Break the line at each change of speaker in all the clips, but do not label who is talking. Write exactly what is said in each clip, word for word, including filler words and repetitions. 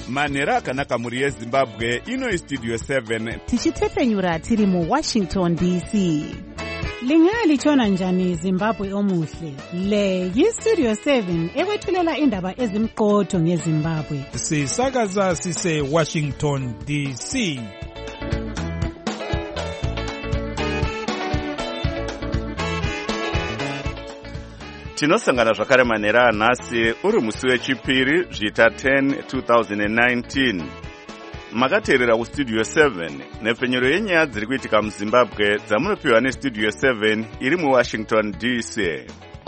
manhero akanaka mhuri yezimbabwe. Ino istudio seven
tichitepfenyura tiri muwashington D C. Lingalitshona njani Zimbabwe omuhle? Le yistudio seven ekwethulela indaba ezimqotho ngeZimbabwe.
Sisakaza sise Washington D C.
tinosangana zvakare manhero anhasi uri musi wechipiri zvita ten twenty nineteen. Makateerera kustudio seven nepfenyuro yenyaya dziri kuitika muZimbabwe dzamunopiwa nestudio seven iri muWashington D C.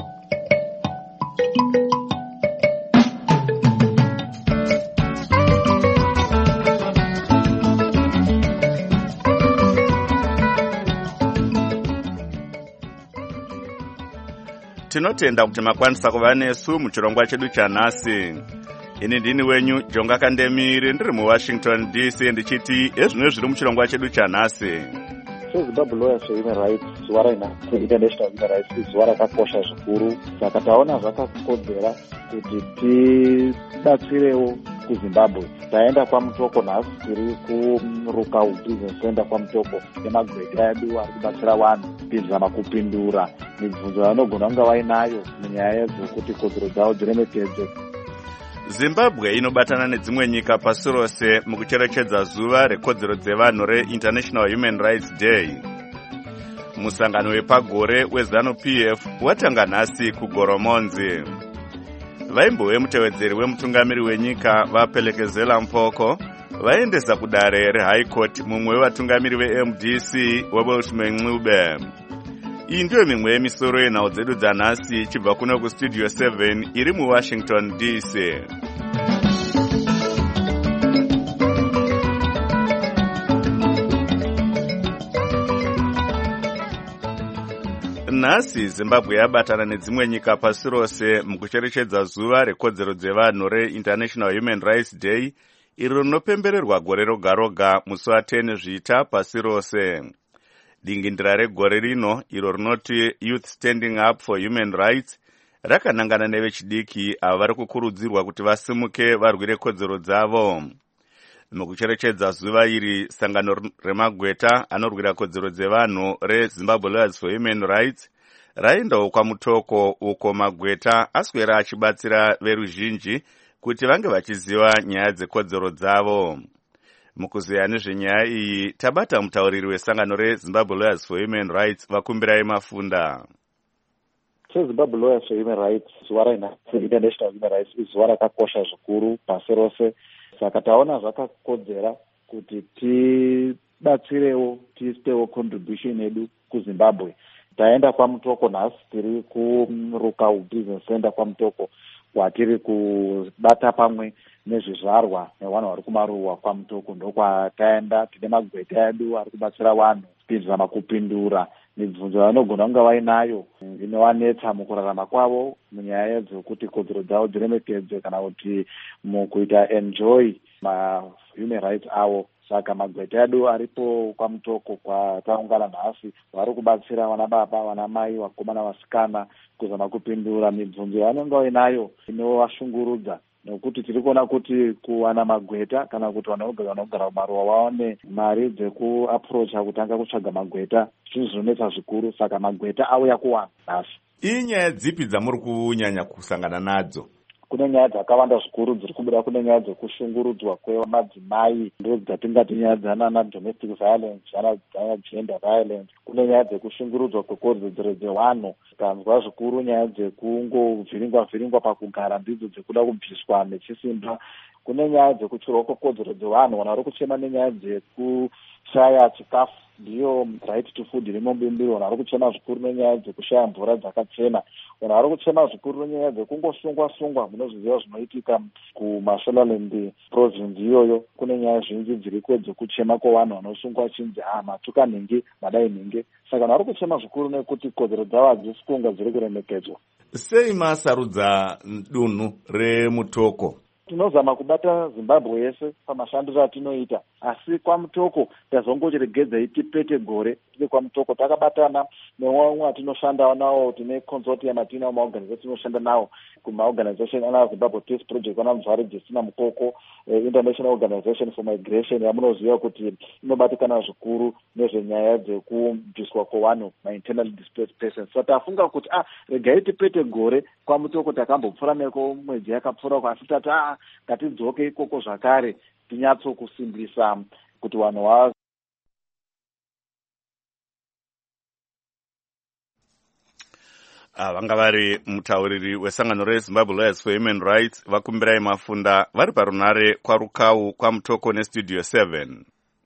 Tinotenda kuti makwanisa kuva nesu muchirongwa chedu chanhasi. Ini ndini wenyu Jonga Kandemiri ndiri muWashington D C ndichiti ezvino zviri muchirongwa chedu chanhasi.
Zimbabwe Lawyers for Human Rights zuva rainhasi International Human Rights zuva rakakosha zvikuru. Saka taona zvakakodzera kuti tibatsirewo kuZimbabwe. Taenda kwamutoko nhasi tiri kuRukau Business Center kwamutoko nemagweta edu ari kubatsira vanhu kuzama kupindura mibvunzo vanogona kunge vainayo munyaya dzekuti kodzero dzavo dziremekedzwe.
Zimbabwe inobatana nedzimwe nyika pasi rose mukucherechedza zuva rekodzero dzevanhu reInternational Human Rights Day. Musangano wepagore weZanu-P F watanga nhasi kuGoromonzi. Vaimbo vemutevedzeri wemutungamiri wenyika vaPelekezela Mpoko vaendesa kudare reHigh Court mumwe wevatungamiri veM D C weWelshman Ncube. Iyi ndiyo mimwe yemisoro yenhau dzedu dzanhasi ichibva kuno kustudio seven iri muWashington D C. Nhasi Zimbabwe yabatana nedzimwe nyika pasi rose mukucherechedza zuva rekodzero dzevanhu reInternational Human Rights Day iro rinopembererwa gore roga roga musi wa ten zvita pasi rose. Dingindira regore rino iro rinoti Youth Standing Up for Human Rights rakanangana nevechidiki avo vari kukurudzirwa kuti vasimuke varwire kodzero dzavo. Mukucherechedza zuva iri, sangano remagweta anorwira kodzero dzevanhu reZimbabwe Lawyers for Human Rights raendawo kwamutoko uko magweta aswera achibatsira veruzhinji kuti vange vachiziva nyaya dzekodzero dzavo. Mukuziya nezvenyaya iyi tabata mutauriri wesangano reZimbabwe Lawyers for Human Rights Vakumbirai Mafunda.
Zimbabwe Lawyers for Human Rights zuva rainhasi International Human Rights zuva rakakosha zvikuru pasi rose. Saka taona zvakakodzera kuti tibatsirewo tiistewo contribution yedu kuZimbabwe. Taenda kwamutoko nhasi tiri kuRukau Business Center kwamutoko kwatiri kubata pamwe nezvizvarwa nevanhu vari kumaruwa kwamutoko ndokwataenda. Tine magweta edu ari kubatsira vanhu kuzama kupindura mibvunzo vanogona kunge vainayo inovanetsa mukurarama kwavo munyaya dzekuti kodzero dzavo dziremekedzwe kana kuti mukuita enjoy mahuman rights avo. Saka magweta edu aripo kwamutoko kwataungana nhasi vari kubatsira vana baba, vana mai, vakomana, vasikana kuzama kupindura mibvunzo yavanenge vainayo inovashungurudza. Nokuti tiri kuona kuti kuwana magweta kana kuti vanogara mumaruwa vaone mari dzekuaprocha kutanga kutsvaga magweta zvinhu zvinonetsa zvikuru. Saka magweta auya kuwana nhasi.
Inyaya dzipi dzamuri kunyanya kusangana nadzo?
Kune nyaya dzakawanda zvikuru dziri kubuda. Kune nyaya dzekushungurudzwa kwemadzimai, ndo dzatingati nyaya dzana domestic violence, dzana gender violence. Kune nyaya dzekushungurudzwa kwekodzero dzevanhu. Tanzwa zvikuru nyaya dzekungovhiringwa vhiringwa pakugara ndidzo dzekuda kubviswa nechisimba. Kune nyaya dzekuchirwa kwekodzero dzevanhu. Vanhu vari kuchema nenyaya dzekushaya chikafu, ndiyo right to food irimo mubimbiri. Vanhu vari kuchema zvikuru nenyaya dzekushaya mvura dzakachena. Vanhu vari kuchema zvikuru nenyaya dzekungosungwa sungwa munozviziva zvinoitika kuMashonaland province iyoyo. Kune nyaya zhinji dziriko dzekuchema kwevanhu vanosungwa chinzi ah matuka nhingi madai nhingi. Saka vanhu vari kuchema zvikuru nekuti kodzero dzavo hadzisi kunge dziri kuremekedzwa.
Sei masarudza dunhu remutoko?
Tinozama kubata Zimbabwe yese pamashandiro atinoita. asi kwaMutoko tazongoregedzai tipete gore tiri kwaMutoko. Takabatana nevamwe vatinoshanda nawo, tine consortium atinawo maorganization tinoshanda nawo kumaorganization ana Zimbabwe Peace Project, ana Muzvare Justina Mukoko, eh, International Organization for Migration yamunoziva kuti inobatikana zvikuru nezvenyaya dzekubviswa kwevanhu ma-internally displaced persons. So tafunga kuti ah regai tipete gore kwaMutoko, takambopfura neko mwedzi yakapfura, asi tati ah ngatidzoke ikoko zvakare tinyatso kusimbisa kuti vanhu va
vanga vari mutauriri wesangano reZimbabwe Lawyers for Human Rights vakumbirai Mafunda vari parunare kwaRukau kwaMutoko nestudio seven.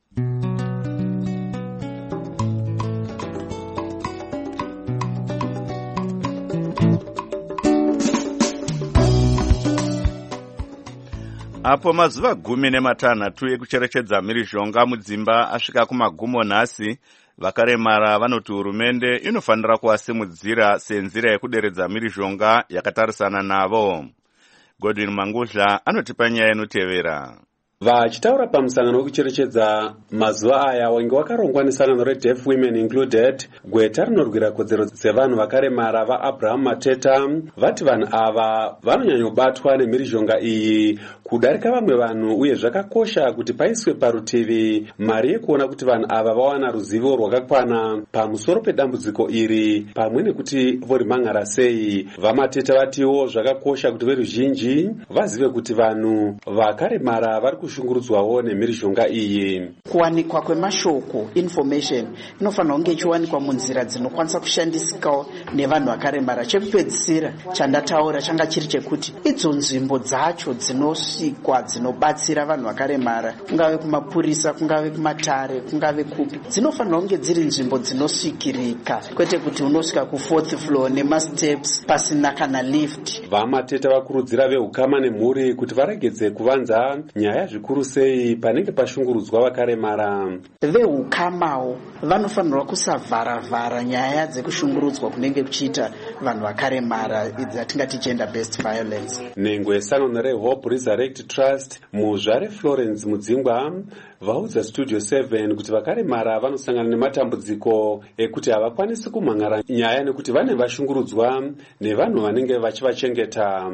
Apo mazuva gumi nematanhatu ekucherechedza mhirizhonga mudzimba asvika kumagumo nhasi, vakaremara vanoti hurumende inofanira kuwasimudzira senzira yekuderedza mhirizhonga yakatarisana navo. Godwin Mangudla anotipa nyaya inotevera.
Vachitaura pamusangano wekucherechedza mazuva aya wange wakarongwa nesangano reDeaf Women Included, gweta rinorwira kodzero dzevanhu vakaremara vaAbraham Mateta vati vanhu ava vanonyanyobatwa nemhirizhonga iyi kudarika vamwe vanhu, uye zvakakosha kuti paiswe parutivi mari yekuona kuti vanhu ava vawana ruzivo rwakakwana pamusoro pedambudziko iri pamwe nekuti vorimhan'ara sei. VaMateta vatiwo zvakakosha kuti veruzhinji vazive kuti vanhu vakaremara vari kushungurudzwawo nemhirizhonga iyi.
Kuwanikwa kwemashoko information inofanira kunge ichiwanikwa munzira dzinokwanisa kushandisikawo nevanhu vakaremara. Chekupedzisira chandataura changa chiri chekuti idzo nzvimbo dzacho dzinosvikwa dzinobatsira vanhu vakaremara, kungave kumapurisa, kungave kumatare, kungave kupi, dzinofanira kunge dziri nzvimbo dzinosvikirika, kwete kuti unosvika kufourth floor nemasteps pasina kana lift.
VaMateta vakurudzira vehukama nemhuri kuti varegedze kuvanza nyaya zvikuru sei panenge pashungurudzwa vakaremara.
Vehukamawo vanofanirwa kusavhara-vhara nyaya dzekushungurudzwa kunenge kuchiita vanhu vakaremara, dzatingati gender based violence.
Nhengo yesangano reHope Resurrect Trust Muzvare Florence Mudzingwa vaudza studio seven kuti vakaremara vanosangana nematambudziko ekuti havakwanisi kumhan'ara nyaya nekuti vane vashungurudzwa nevanhu vanenge vachivachengeta.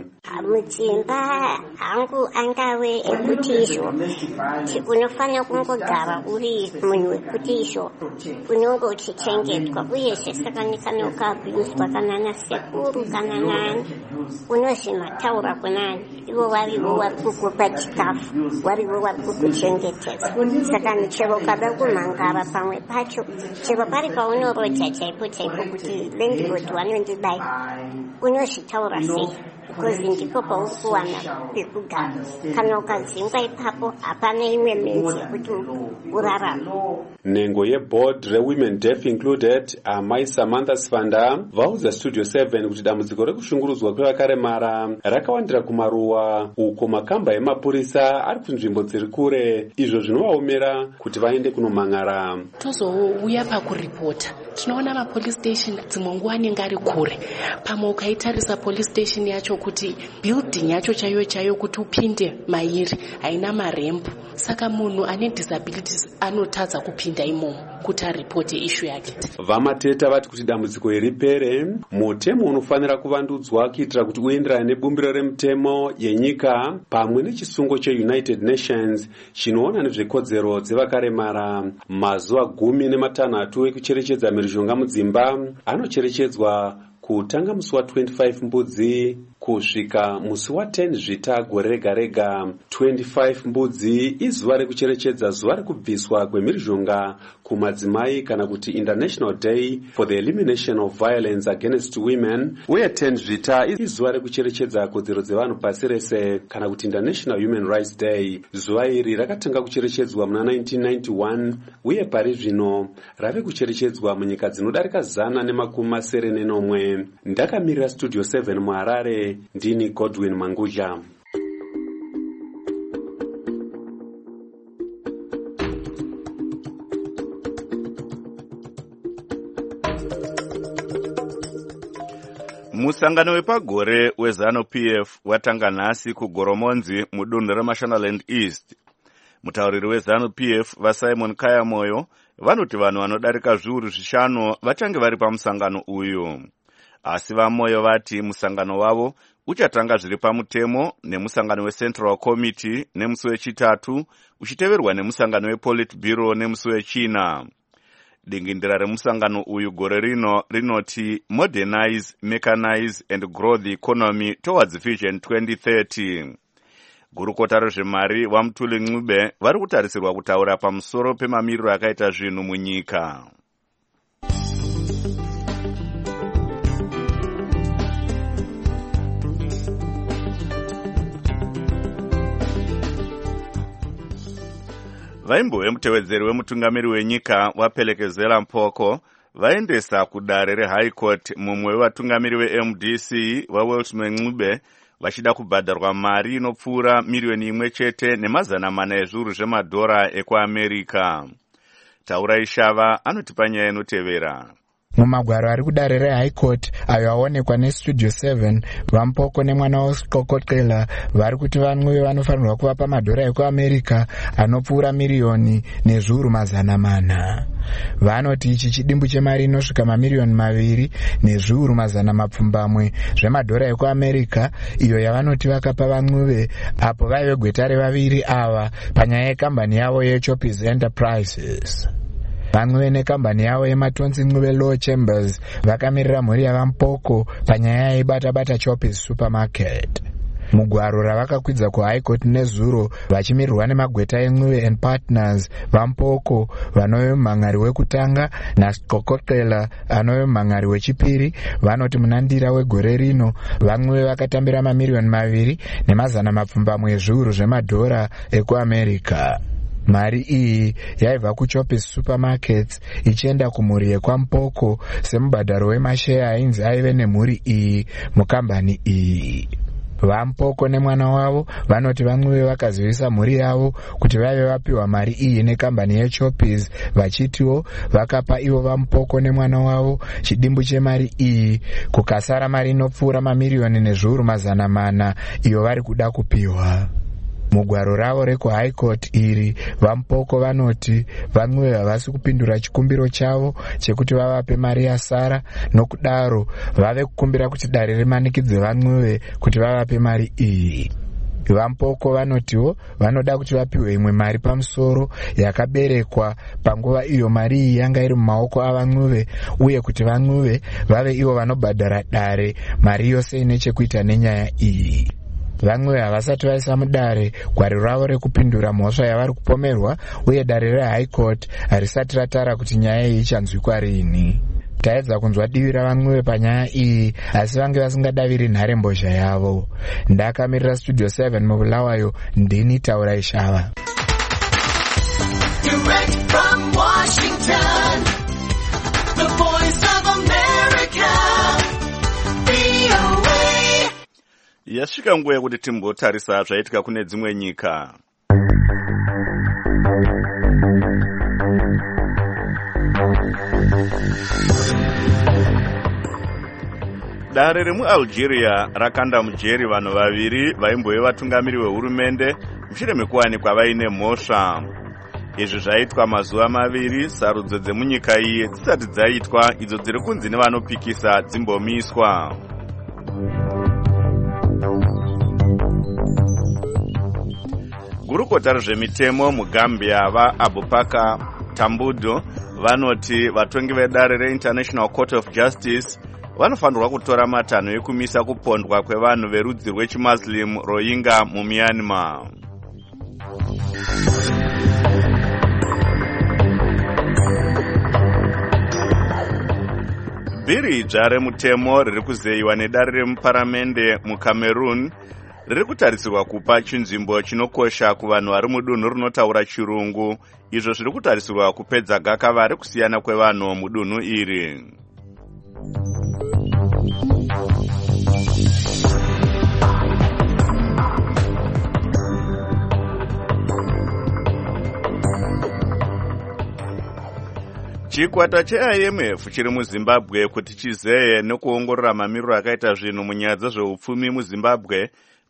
Mudzimba hangu angave ekuti izvo unofanira kungogara uri munhu wekuti izvo unonge uchichengetwa, uyezve sakanikanwa ukaabhuyuswa kana nasekuru kana nani unozvimataura kunani, ivo varivo vari kukupa chikafu, varivo vari kukuchengetedza. Saka chero ukada kumhangara pamwe pacho, chero pari paunoroja chaipo chaipo kuti landlord vanondidai, unozvitaura sei? Because ndipo pauri kuwana pekugara. Kana ukadzingwa ipapo hapana imwe menzi yekuti urarama.
Nhengo yeboard reWomen Deaf Included amai Samantha Sifanda vaudza studio seven kuti dambudziko rekushungurudzwa kwevakaremara rakawandira kumaruwa, uko makamba emapurisa ari kunzvimbo dziri kure, izvo zvinovaomera kuti vaende kunomhan'ara.
Tozouya pakuripota tinoona mapolice station dzimwe nguva anenge ari kure, pamwe ukaitarisa police station yacho kuti building yacho chaiyo chaiyo kuti upinde mairi haina marembo, saka munhu ane disabilities anotadza kupinda imomo kuti aripote issue yake.
VaMateta vati kuti dambudziko iripere, mutemo unofanira kuvandudzwa kuitira kuti uenderane nebumbiro remutemo yenyika pamwe nechisungo cheUnited Nations chinoona nezvekodzero dzevakaremara. Mazuva gumi nematanhatu ekucherechedza mhirizhonga mudzimba anocherechedzwa kutanga musi wa twenty-five mbudzi kusvika musi wa ten zvita gore rega rega. twenty-five mbudzi izuva rekucherechedza zuva rekubviswa kwemhirizhonga kumadzimai kana kuti International Day for the Elimination of Violence Against Women, uye ten zvita izuva rekucherechedza kodzero dzevanhu pasi rese kana kuti International Human Rights Day. Zuva iri rakatanga kucherechedzwa muna nineteen ninety-one uye pari zvino rave kucherechedzwa munyika dzinodarika zana nemakumi masere nenomwe. Ndakamirira studio seven muHarare, ndini Godwin Mangudla.
Musangano wepagore weZanu P F watanga nhasi kuGoromonzi mudunhu reMashonaland East. Mutauriri wezanu P F vaSimon Kayamoyo vanoti vanhu vanodarika zviuru zvishanu vachange vari pamusangano uyu. Asi vaMoyo vati musangano wavo uchatanga zviri pamutemo nemusangano weCentral Committee nemusi wechitatu uchiteverwa nemusangano wePolitburo nemusi wechina. Dingindira remusangano uyu gore rino rinoti Modernize, Mechanize and Grow the Economy Towards Vision twenty thirty. Gurukota rezvemari vaMutuli Ncube vari kutarisirwa kutaura pamusoro pemamiriro akaita zvinhu munyika. Vaimbo vemutevedzeri wemutungamiri wenyika waPelekezela Mpoko vaendesa kudare reHigh Court mumwe wevatungamiri weM D C vaWelshman Ncube vachida kubhadharwa mari inopfuura miriyoni imwe chete nemazana mana ezviuru zvemadhora ekuAmerika. Taura Ishava anotipa nyaya inotevera.
Mumagwaro ari kudare reHigh Court ayo aonekwa neStudio seven, vaMpoko nemwana waSikokoxela vari kuti vaNcube vanofanirwa kuvapa madhora ekuAmerika anopfuura miriyoni nezviuru mazana mana. Vanoti ichi chidimbu chemari inosvika mamiriyoni maviri nezviuru mazana mapfumbamwe zvemadhora ekuAmerika iyo yavanoti vakapa vaNcube apo vaive gweta revaviri ava panyaya yekambani yavo yeChoppies Enterprises. VaNcube nekambani yavo yematonzi Ncube Law Chambers vakamirira mhuri yavaMpoko panyaya yeibata-bata Choppies Supermarket. Mugwaro ravakakwidza kuHigh Court nezuro vachimirirwa nemagweta eNcube and Partners, vaMpoko vanove mumhan'ari wekutanga naSikokoxela anove mumhan'ari wechipiri, vanoti munandira wegore rino vaNcube vakatambira mamiriyoni maviri nemazana mapfumbamwe ezviuru zvemadhora ekuAmerika. Mari iyi yaibva kuChoppies Supermarkets ichienda kumhuri yekwaMpoko semubhadharo wemasheya ainzi aive nemhuri iyi mukambani iyi. VaMpoko nemwana wavo vanoti vaNcube vakazivisa mhuri yavo kuti vaive vapiwa mari iyi nekambani yeChoppies vachitiwo vakapa ivo vaMpoko nemwana wavo chidimbu chemari iyi kukasara mari inopfuura mamiriyoni nezviuru mazana mana iyo vari kuda kupiwa. Mugwaro ravo rekuHigh Court iri vaMpoko vanoti vaNcube havasi kupindura chikumbiro chavo chekuti vavape mari yasara, nokudaro vave kukumbira kuti dare rimanikidze vaNcube kuti vavape mari iyi. VaMpoko vanotiwo vanoda kuti vapiwe imwe mari pamusoro yakaberekwa panguva iyo mari iyi yanga iri mumaoko avaNcube, uye kuti vaNcube vave ivo vanobhadhara dare mari yose ine chekuita nenyaya iyi. VaNcube havasati vaisa mudare gwaro ravo rekupindura mhosva yavari kupomerwa, uye dare reHigh Court harisati ratara kuti nyaya iyi ichanzwikwa rini. Taedza kunzwa divi ravaNcube panyaya iyi, asi vange vasingadaviri nharembozha yavo. Ndakamirira Studio seven mubulawayo, ndini Taura Ishava. Direct from Washington, the voice of America, V O A.
Yasvika nguva yekuti timbotarisa zvaitika kune dzimwe nyika. Dare remuAlgeria rakanda mujeri vanhu vaviri vaimbove vatungamiri vehurumende mushure mekuwanikwa vaine mhosva. Izvi zvaitwa mazuva maviri sarudzo dzemunyika iyi dzisati dzaitwa, idzo dziri kunzi nevanopikisa dzimbomiswa. Gurukota rezvemitemo muGambia vaAbubakar Tambudo vanoti vatongi vedare reInternational Court of Justice vanofanirwa kutora matanho ekumisa kupondwa kwevanhu verudzi rwechiMuslim Rohingya muMyanmar. Bhiri idzva remutemo riri kuzeyiwa nedare remuparamende muCameroon riri kutarisirwa kupa chinzvimbo chinokosha kuvanhu vari mudunhu rinotaura chirungu, izvo zviri kutarisirwa kupedza gakava rekusiyana kwevanhu mudunhu iri. Chikwata cheI M F chiri muZimbabwe kuti chizeye nekuongorora mamiriro akaita zvinhu munyaya dzezveupfumi muZimbabwe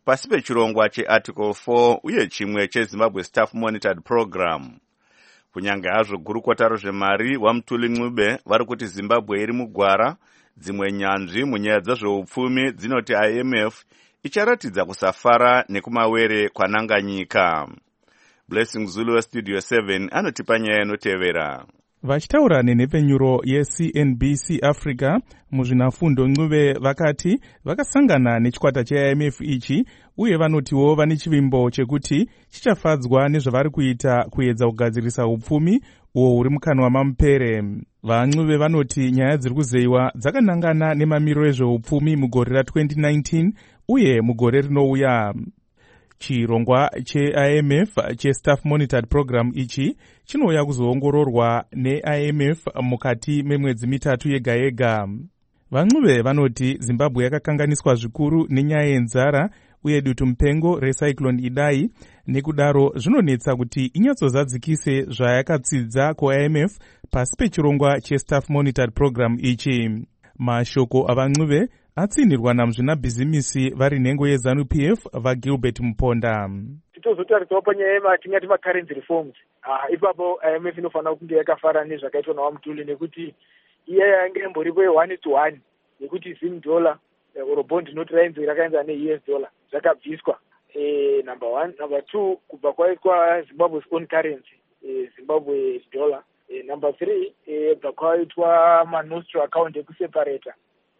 pasi pechirongwa chearticle four uye chimwe chezimbabwe staff monitored program. Kunyange hazvo gurukota rozvemari waMutuli Ncube vari kuti Zimbabwe iri mugwara, dzimwe nyanzvi munyaya dzezveupfumi dzinoti I M F icharatidza kusafara nekumawere kwananga nyika. Blessing Zulu Studio seven anotipa nyaya inotevera.
Vachitaura nenhepfenyuro yeC N B C Africa, muzvinafundo Ncube vakati vakasangana nechikwata che I M F ichi uye vanotiwo vane chivimbo chekuti chichafadzwa nezvavari kuita kuedza kugadzirisa upfumi uwo huri mukanwa mamupere. VaNcube vanoti nyaya dziri kuzeyiwa dzakanangana nemamiriro ezveupfumi mugore ra twenty nineteen uye mugore rinouya. Chirongwa che-I M F che-Staff Monitored Program ichi chinouya kuzoongororwa ne-I M F mukati memwedzi mitatu yega yega. VaNcube vanoti Zimbabwe yakakanganiswa zvikuru nenyaya yenzara uye dutu mupengo recyclone Idai, nekudaro zvinonetsa kuti inyatsozadzikise zvayakatsidza ku-I M F pasi pechirongwa che-Staff Monitored Program ichi. Mashoko avaNcube atsinirwa namuzvinabhizimisi vari nhengo yeZANU P F vaGilbert Muponda.
Titozotaridzawo panyaya yematingati macurrency reforms. Uh, ipapo I M F inofanira kunge yakafara nezvakaitwa nawaMutuli nekuti iye yange imboripo ye-one to one nekuti zim dollar or bond noti rainzi rakaenzana ne-U S dollar zvakabviswa. Eh, number one. Number two, kubva kwaitwa Zimbabwe's own currency, eh, Zimbabwe dollar. Eh, number three, eh, bva kwaitwa ma-nostro account ekuseparata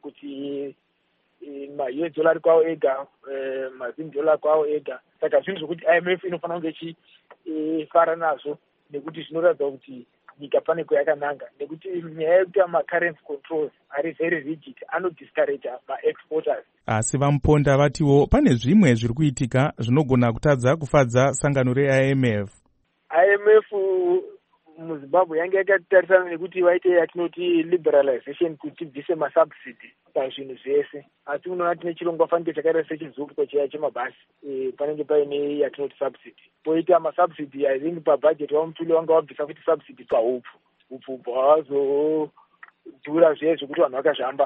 kuti ma-U S dollar kwawo ega, ma-zim dollar kwawo ega. Saka zvinhu zvokuti I M F inofanira kunge ichifara nazvo nekuti zvinoratidza kuti nyika pane kwayakananga, nekuti nyaya yekuti ma-currency controls ari very rigid, anodiscourage ma-exporters.
Asi vaMuponda vatiwo pane zvimwe zviri kuitika zvinogona kutadza kufadza sangano re-I M F.
I M F muZimbabwe yange yakatarisana nekuti vaite yatinoti liberalization kuti bvise masubsidy pazvinhu zvese. Asi unoona tine chirongwa fanike chakaita sechizupiko cheya chemabhasi, e, panenge paine yatinoti subsidy. Poita masubsidy I think pabudget waMutuli wanga wabvisa kuti subsidy paupfu. Upfu hwazodhura zviye zvekuti vanhu vakazvamba.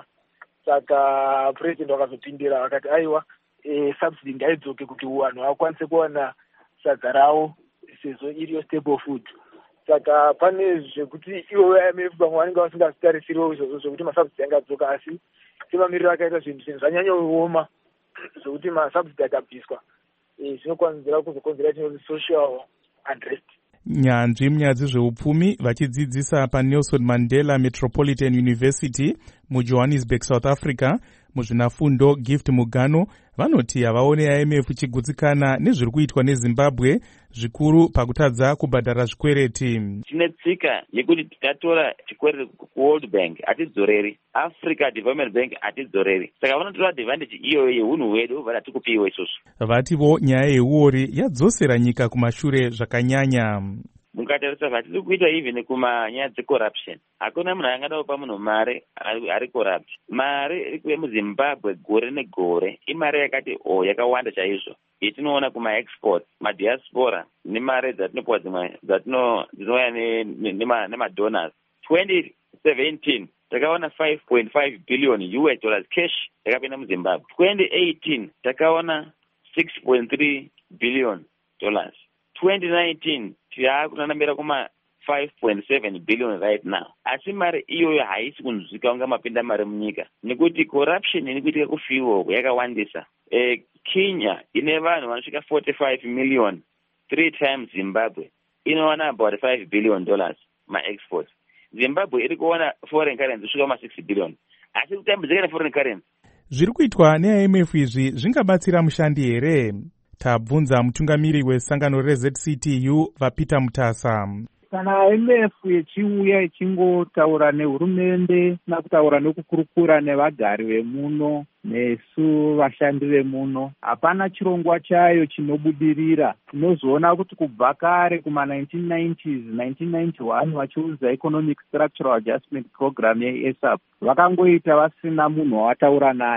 Saka president wakazopindira vakati aiwa, e, subsidy ngaidzoke kuti vanhu vakwanise kuwana sadza ravo sezvo iriyo staple food. Saka pane zvekuti iwo I M F vamwe vanenge vasingazvitarisiriwo izvozvo zvokuti masubsidy angadzoka, asi semamiriro akaita zvinhu zvinhu zvanyanyowoma zvokuti masubsidy akabviswa zvinokonzera kuzokonzera chinoti social unrest.
Nyanzvi munyaya dzezveupfumi vachidzidzisa paNelson Mandela Metropolitan University muJohannesburg, South Africa, muzvinafundo Gift Mugano vanoti havaone I M F ichigutsikana nezviri kuitwa neZimbabwe zvikuru pakutadza kubhadhara zvikwereti.
Tine tsika yekuti tikatora chikwereti kuWorld Bank hatidzoreri, Africa Development Bank hatidzoreri. Saka vanotora advantage iyoyo yeunhu hwedu vati tikupiwe isusu.
Vativo nyaya yeuori yadzosera nyika kumashure zvakanyanya.
Mukatarisa vatiri kuita even kumanyaya dzecorruption, hakuna munhu angada kupa munhu mari ari corrupt. Mari iri kuuya muZimbabwe gore negore imari yakati o yakawanda chaizvo yetinoona kuma-export, madiaspora nemari dzatinopuwa dzimwe dzinouya nemadonors. twenty seventeen takaona five point five billion U S dollars cash yakapinda muZimbabwe. twenty eighteen takaona six point three billion dollars. twenty nineteen taakunanambira kuma five point seven billion right now. Asi mari iyoyo haisi kunzwika kunga mapinda mari munyika nekuti corruption iri kuitika kufiwo yakawandisa. E, Kenya ine vanhu vanosvika forty-five million, three times Zimbabwe inowana about five billion dollars ma-exports. Zimbabwe iri kuona foreign currency kusvika ma six billion. Asi kutambudzika neforeign currency
zviri kuitwa ne-I M F izvi zvingabatsira mushandi here? Tabvunza mutungamiri wesangano reZ C T U vaPeter Mutasa.
Kana I M F yechiuya ichingotaura nehurumende nakutaura nekukurukura nevagari vemuno nesu vashandi vemuno, hapana chirongwa chayo chinobudirira. Tinozoona kuti kubva kare kuma nineteen nineties, nineteen ninety-one vachiudza Economic Structural Adjustment Program ye-A S A P vakangoita vasina munhu wataura naye.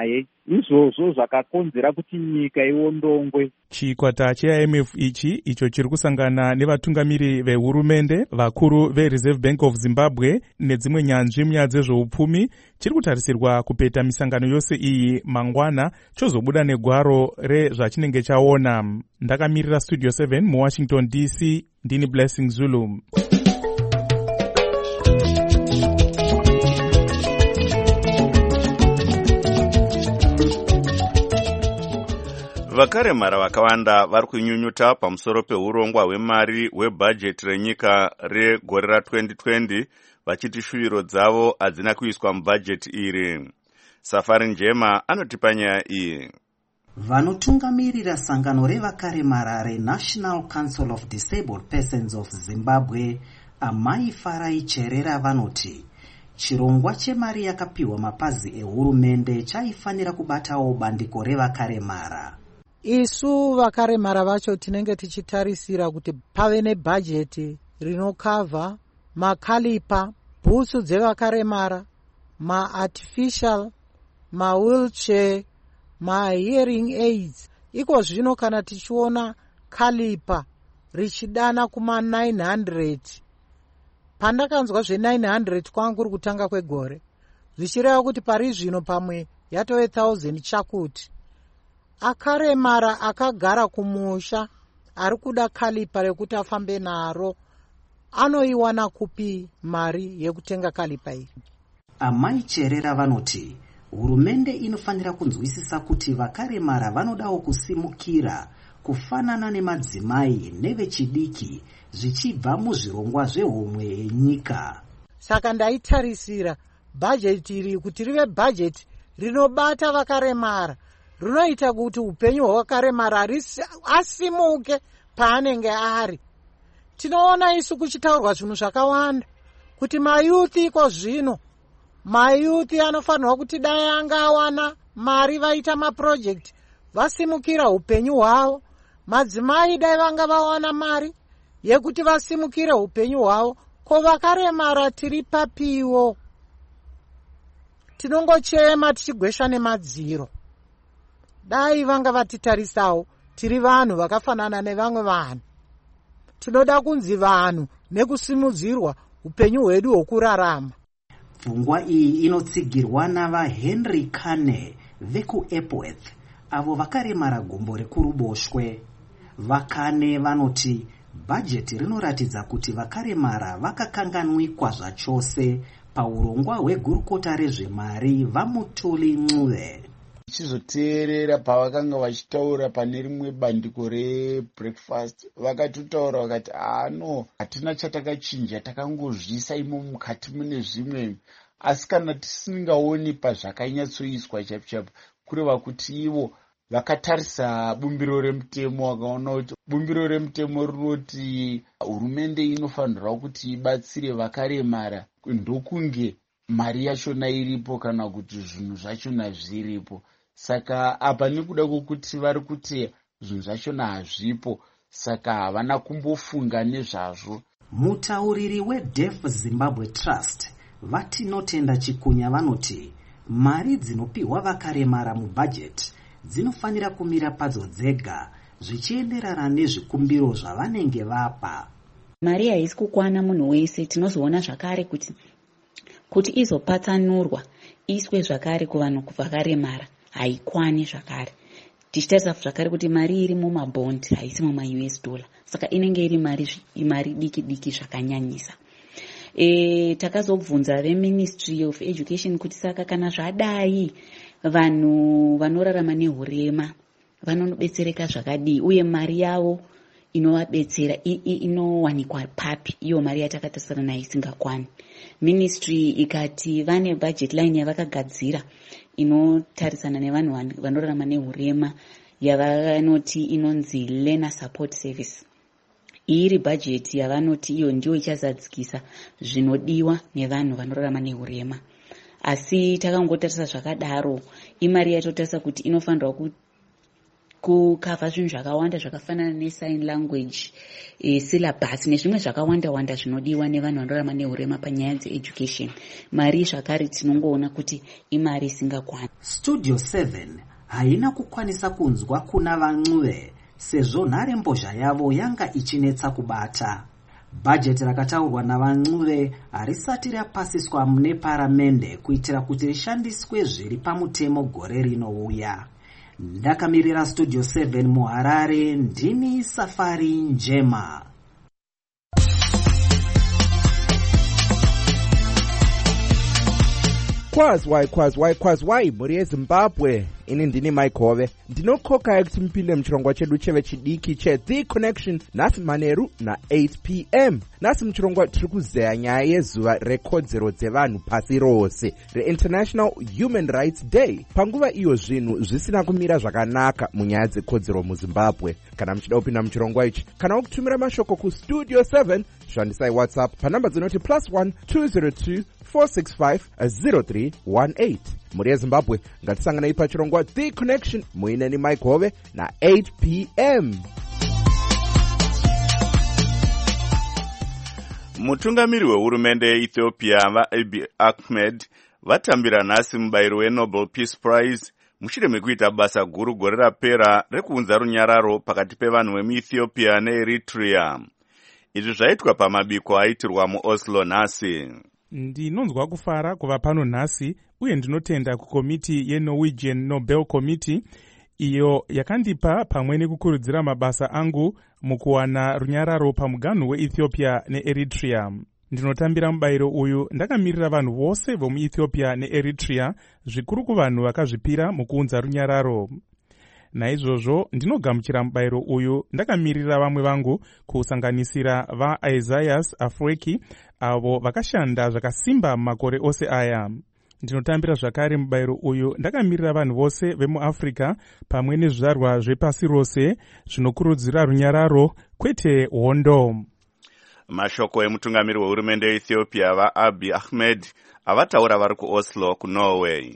izvozvo zvakakonzera kuti nyika iwondongwe.
Chikwata che-I M F ichi icho chiri kusangana nevatungamiri vehurumende, vakuru veReserve Bank of Zimbabwe nedzimwe nyanzvi munyaya dzezveupfumi chiri kutarisirwa kupeta misangano yose iyi mangwana chozobuda negwaro rezvachinenge chaona. Ndakamirira Studio seven muWashington D C, ndini Blessing Zulu.
Vakaremara vakawanda vari kunyunyuta pamusoro peurongwa hwemari hwebhajeti renyika regore ra-twenty twenty vachiti shuviro dzavo hadzina kuiswa mubhajeti iri. Safari Njema anotipa nyaya iyi.
Vanotungamirira sangano revakaremara reNational Council of Disabled Persons of Zimbabwe, Amai Farai Cherera, vanoti chirongwa chemari yakapiwa mapazi ehurumende chaifanira kubatawo bandiko revakaremara.
Isu vakaremara vacho tinenge tichitarisira kuti pave nebhajeti rinokavha makalipa, bhutsu dzevakaremara, ma-artificial, ma-wheelchair, ma-hearing aids. Iko zvino kana tichiona kalipa richidana kuma nine hundred, pandakanzwa zve nine hundred kwangu uri kutanga kwegore, zvichireva kuti pari zvino pamwe yatove one thousand chakuti. Akaremara akagara kumusha ari kuda kalipa rekuti afambe naro, anoiwana kupi mari yekutenga kalipa iri?
Amai Cherera vanoti hurumende inofanira kunzwisisa kuti vakaremara vanodawo kusimukira kufanana nemadzimai nevechidiki zvichibva muzvirongwa zvehomwe yenyika.
Saka ndaitarisira bhajeti iri kuti rive bhajeti rinobata vakaremara, rinoita kuti upenyu hwavakaremara asimuke paanenge ari. Tinoona isu kuchitaurwa zvinhu zvakawanda kuti mayuthi iko zvino, mayuthi anofanirwa kuti dai angawana mari vaita maprojekti vasimukira upenyu hwavo, madzimai dai vanga vawana mari yekuti vasimukire upenyu hwavo. Ko vakaremara tiri papiwo, tinongochema tichigwesha nemadziro. Dai vanga vatitarisawo tiri vanhu vakafanana nevamwe vanhu. Tinoda kunzi vanhu nekusimudzirwa upenyu hwedu hwokurarama.
Pfungwa iyi inotsigirwa navaHenry Kane vekuEpworth, avo vakaremara gumbo rekuruboshwe. Vakane vanoti bhajeti rinoratidza kuti vakaremara vakakanganwikwa zvachose paurongwa hwegurukota rezvemari vaMutuli Ncube.
Chizoteerera pavakanga vachitaura pane rimwe bandiko rebreakfast, vakatotaura vakati ano hatina chatakachinja, takangozvisa imo mukati mune zvimwe, asi kana tisingaoni pazvakanyatsoiswa chapu chapu, kureva kuti ivo vakatarisa bumbiro remutemo vakaona kuti bumbiro remutemo rinoti hurumende inofanirwa kuti ibatsire vakaremara ndokunge mari yachona iripo kana kuti zvinhu zvachona zviripo. Saka apa nekuda kwokuti vari kuti zvinhu zvachona hazvipo, saka havana kumbofunga nezvazvo.
Mutauriri weDeaf Zimbabwe Trust vatinotenda Chikunya vanoti mari dzinopiwa vakaremara mubhajeti dzinofanira kumira padzo dzega zvichienderana nezvikumbiro zvavanenge vapa.
Mari haisi kukwana munhu wese. Tinozoona zvakare kuti kuti izopatsanurwa iswe zvakare kuvanhu vakaremara haikwani zvakare. Tichitarisa zvakare kuti mari iri mumabhondi haisi muma-U S dollar, saka inenge iri mari mari diki diki zvakanyanyisa. E, takazobvunza veMinistry of Education kuti saka kana zvadai vanhu vanorarama nehurema vanobetsereka zvakadii uye mari yavo inovabetsera inowanikwa papi, iyo mari yatakatarisana nayo isingakwani. Ministry ikati vane budget line yavakagadzira inotarisana nevanhu vanorarama nehurema yavanoti inonzi Learner Support Service. Iri budget yavanoti iyo ndio ichazadzikisa zvinodiwa nevanhu vanorarama nehurema. Asi takangotarisa zvakadaro imari yatotarisa kuti inofanirwa kukava zvinhu zvakawanda zvakafanana nesign language, e, syllabus nezvimwe zvakawanda wanda zvinodiwa nevanhu vanorarama neurema panyaya dzeeducation. Mari zvakare tinongoona kuti imari isingakwana.
Studio seven haina kukwanisa kunzwa kuna van'uve sezvo nharembozha yavo yanga ichinetsa kubata. Bhajeti rakataurwa navan'uve harisati rapasiswa neparamende kuitira kuti rishandiswe zviri pamutemo gore rinouya. Ndakamirira Studio seven muHarare, ndini Safari Njema.
Kwazwai kwazwai kwazwai mhuri yeZimbabwe, ini ndini Mike Hove. Ndinokokai kuti mupinde muchirongwa chedu cheve chidiki che The Connection nhasi manheru na eight p m. Nhasi muchirongwa tiri kuzeya nyaya yezuva rekodzero dzevanhu pasi rose, reInternational Human Rights Day. Panguva iyo zvinhu zvisina kumira zvakanaka munyaya dzekodzero muZimbabwe. Kana muchida kupinda muchirongwa ichi, kana kutumira mashoko ku Studio seven, shandisai WhatsApp panhamba dzinoti plus one two zero two four six five zero three one eight. Muri yeZimbabwe, ngatisanganei pachirongwa The Connection muineni Mike Hove na eight p m.
Mutungamiri wehurumende yeEthiopia vaAbiy Ahmed vatambira nhasi mubayiro weNobel Peace Prize mushure mekuita basa guru gore rapera rekuunza runyararo pakati pevanhu vemuEthiopia neEritrea. Izvi zvaitwa pamabiko aitirwa muOslo nhasi.
Ndinonzwa kufara kuva pano nhasi uye ndinotenda kukomiti yeNorwegian Nobel Committee iyo yakandipa pamwe nekukurudzira mabasa angu mukuwana runyararo pamuganhu weEthiopia neEritrea. Ndinotambira mubayiro uyu ndakamirira vanhu vose vomuEthiopia neEritrea, zvikuru kuvanhu vakazvipira mukuunza runyararo. Naizvozvo ndinogamuchira mubayiro uyu ndakamirira vamwe vangu kusanganisira vaIsaias Afwerki avo vakashanda zvakasimba makore ose aya. Ndinotambira zvakare mubayiro uyu ndakamirira vanhu vose vemuAfrica pamwe nezvizvarwa zvepasi rose zvinokurudzira runyararo kwete hondo.
Mashoko emutungamiri wehurumende yeEthiopia vaAbiy Ahmed avataura vari kuOslo kuNorway.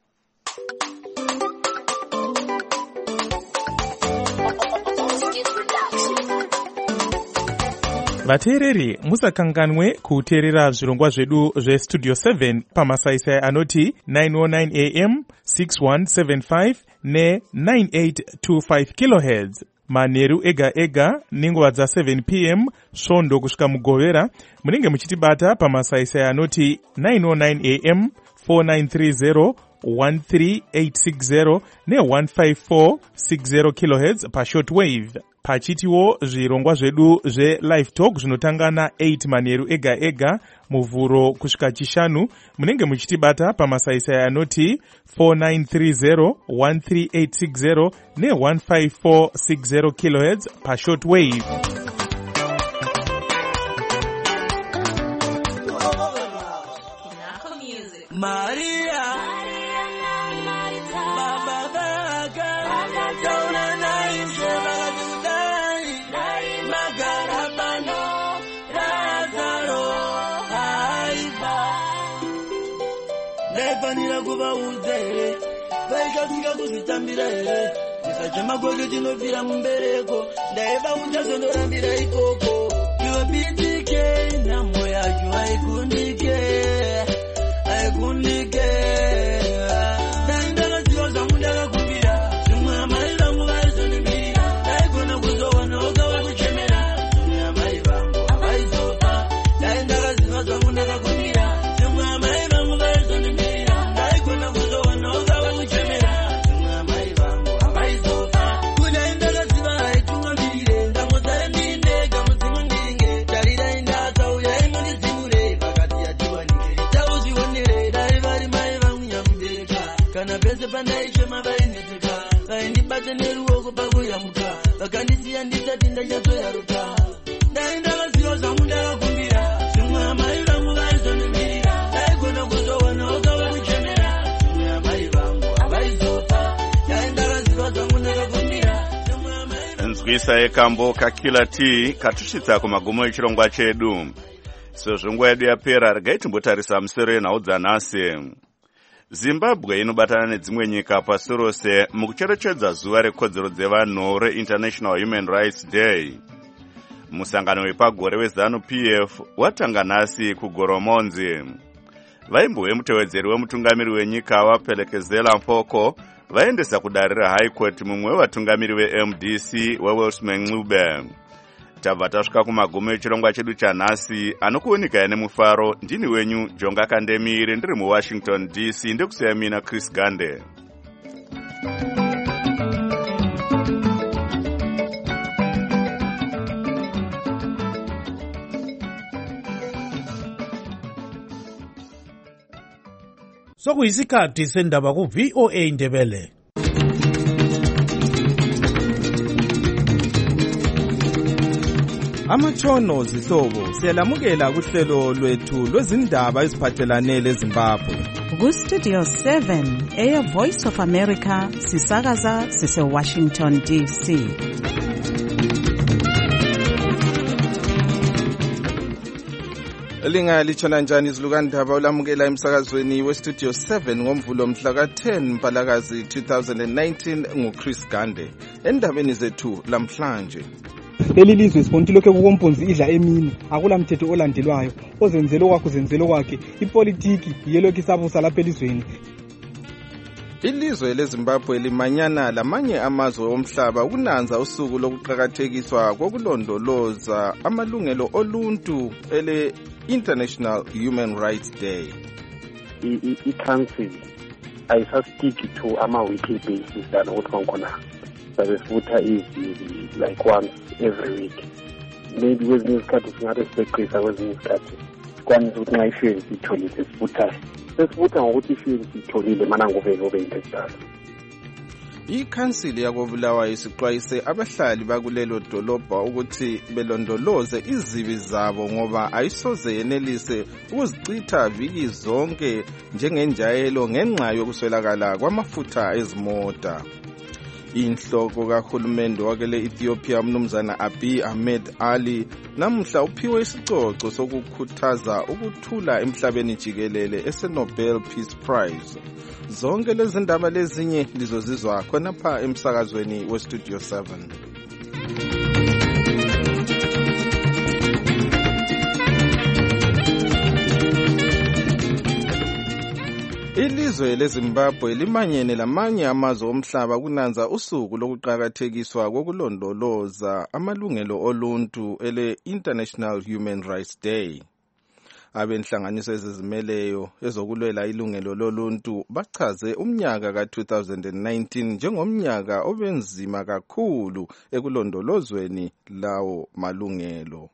Vateereri, musakanganwe kuteerera zvirongwa zvedu zveStudio seven pamasaisai anoti nine oh nine a m, six one seven five ne nine eight two five kilohertz. Manheru ega ega nenguva dza seven p m svondo kusvika mugovera munenge muchitibata pamasaisai anoti nine oh nine a m, four nine three zero one three eight six zero ne one five four six zero kilohertz pashortwave. Pachitiwo zvirongwa zvedu zve-live talk zvinotangana eight manheru ega ega muvhuro kusvika chishanu munenge muchitibata pamasaisai anoti four nine three zero one three eight six zero ne one five four six zero kilohertz pashortwave.
Maria Baba Baga Dauna Naim Shebadudai Magarabano Razaro Haiba Nefanira kuva uzere Vaikatika kuzitambira here Nisachema kwake tinobvira mumbereko Ndaiva uchazondorambira ikoko Iwe B T K Namo yacho haikundike Haikundike Ndaindaka ziwa zangu ndakakumbira Zimwe amai vangu vaizonimira Ndaigona kuzowana wakawa kuchemera Zimwe amai vangu havaizopa Ndaindaka ziwa zangu ndakakumbira Zimwe amai vangu vaizonimira Ndaigona kuzowana wakawa kuchemera Zimwe amai vangu havaizopa Kudaindaka ziwa haitungambire Ndamozare ndindega muzimu ndinge Tarira indasa uya imuni zimure Vakati yatiwanike Tauziwonere Dai vari mai vangu nyamubereka Kana pese pandaichema vaineteka Vaindibate neruoko pakuyamuka Vakandisiya ndisati ndachazoyaruka Ndaindakaziva zvangu ndakakumbira Zvimwe amai vangu vaizondimirira Ndaigona kuzowana wakava kuchemera Zvimwe amai vangu havaizopa Ndaindakaziva zvangu ndakakumbira
Nzwisa yekambo kakila ti katusvitsa kumagumo echirongwa chedu. Sezvo nguva yedu yapera regai timbotarisa musoro yenhau dzanhasi. Zimbabwe inobatana nedzimwe nyika pasi rose mukucherechedza zuva rekodzero dzevanhu reInternational Human Rights Day. Musangano wepagore weZANU-P F watanga nhasi kuGoromonzi. Vaimbo vemutevedzeri wemutungamiri wenyika waPhelekezela Mfoko vaendesa kudare reHigh Court mumwe wevatungamiri veM D C weWelshman Ncube. Tabva tasvika kumagumo echirongwa chedu chanhasi, anokuonikai nemufaro. Ndini wenyu Jonga Kandemire, ndiri muWashington D C, ndekusiya mina Chris Gande.
Sokuyisikhathi sendaba ku-V O A Ndebele.
Amatshono zihlobo siyalamukela kuhlelo lwethu lwezindaba eziphathelane leZimbabwe.
Ku-Studio seven eya Voice of America sisakaza sise-Washington D C.
Linga lichona njani izilukandaba olamukela emsakazweni we-Studio seven ngomvulo mhla ka-ten Mpalakazi two thousand nineteen nguChris Gande. Endabeni zethu lamhlanje.
Leli lizwe sibonile lokho kukomponzi idla emini, akula mthetho olandelwayo, ozenzelo kwakho zenzelo kwakhe, ipolitiki yelokhu isabusa lapha elizweni.
Ilizwe leZimbabwe limanyana lamanye amazwe omhlaba ukunanza usuku lokuqhakathekiswa kokulondoloza amalungelo oluntu ele International Human Rights Day.
I-council ayisastiki to ama-weekly basis than okukhona. Sabefutha easy like once every week. Maybe kwezinye izikhathi singarespektisa kwezinye izikhathi. Sikwanisa ukuthi nxa ifeni siyitholile sifutha. Sesifutha ngokuthi ifeni siyitholile mana nguvele ube into edala.
Ikhansili yakobulawayo isixwayise abahlali bakulelo dolobha ukuthi belondoloze izibi zabo ngoba ayisoze yenelise ukuzicitha viki zonke njengenjayelo ngenxa yokuswelakala kwamafutha ezimota. Inhloko kahulumende wakele Ethiopia umnumzana Abiy Ahmed Ali namuhla uphiwe isicoco sokukhuthaza ukuthula emhlabeni jikelele ese-Nobel Peace Prize. Zonke lezi ndaba lezinye lizozizwa khonapha emsakazweni we-Studio seven. Ilizwe leZimbabwe limanyene lamanye amazwe omhlaba kunanza usuku lokuqhakathekiswa kokulondoloza amalungelo oluntu ele International Human Rights Day. Abenhlanganiso ezizimeleyo ezokulwela ilungelo loluntu bachaze umnyaka ka two thousand nineteen njengomnyaka obenzima kakhulu ekulondolozweni lawo malungelo.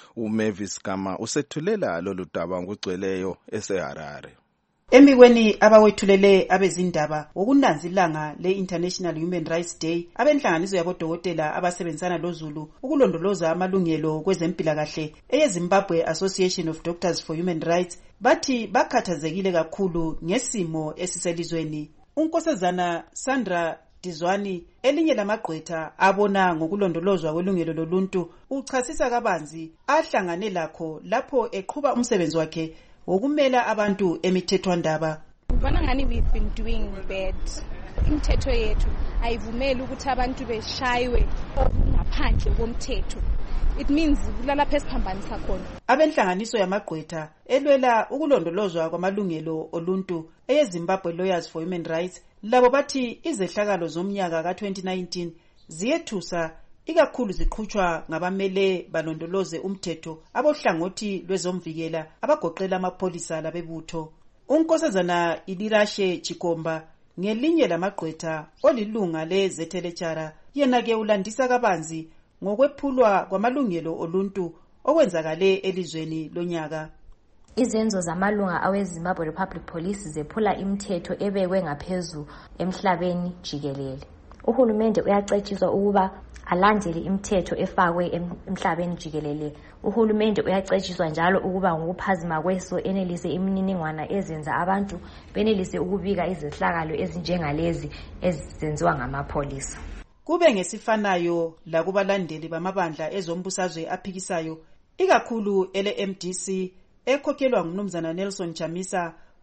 uMavis Gama usethulela lolu daba ngugcweleyo eseHarare.
Emikweni abawethulele abezindaba wokunanzilanga le-International Human Rights Day, abenhlanganiso yabodokotela abasebenzisana loZulu ukulondoloza amalungelo kwezempilakahle eyeZimbabwe Association of Doctors for Human Rights bathi bakhathazekile kakhulu ngesimo esiselizweni. Unkosazana Sandra Dizwani, elinye lamagqwetha abona ngokulondolozwa kwelungelo loluntu, uchasisa kabanzi ahlangane lakho lapho eqhuba umsebenzi wakhe wokumela abantu emithethwandaba.
Ubona ngani we've been doing bad. Imithetho yethu ayivumeli ukuthi abantu beshaywe ngaphandle komthetho. It means kulalapha esiphambanisa khona. Abenhlanganiso yamagqwetha elwela ukulondolozwa kwamalungelo oluntu eyeZimbabwe Lawyers for Human Rights labo bathi izehlakalo zomnyaka ka twenty nineteen ziyethusa ikakhulu ziqhutshwa ngabamele balondoloze umthetho abohlangothi lwezomvikela abagoqela amapholisa labebutho. Unkosazana Ilirashe Chikomba ngelinye lamagqwetha olilunga lezethelechara yena ke ulandisa kabanzi ngokwephulwa kwamalungelo oluntu okwenzakale elizweni lonyaka.
Izenzo zamalunga aweZimbabwe Republic Police zephula imithetho ebekwe ngaphezulu emhlabeni jikelele. Uhulumende uyacetshiswa ukuba alandele imithetho efakwe emhlabeni jikelele. Uhulumende uyacetshiswa njalo ukuba ngokuphazima kweso enelise imininingwana ezenza abantu benelise ukubika izehlakalo ezinjengalezi ezenziwa ngamapholisa.
Kube ngesifanayo lakubalandeli bamabandla ezombusazwe aphikisayo ikakhulu ele M D C ekhokhelwa ngumnumzana Nelson Chamisa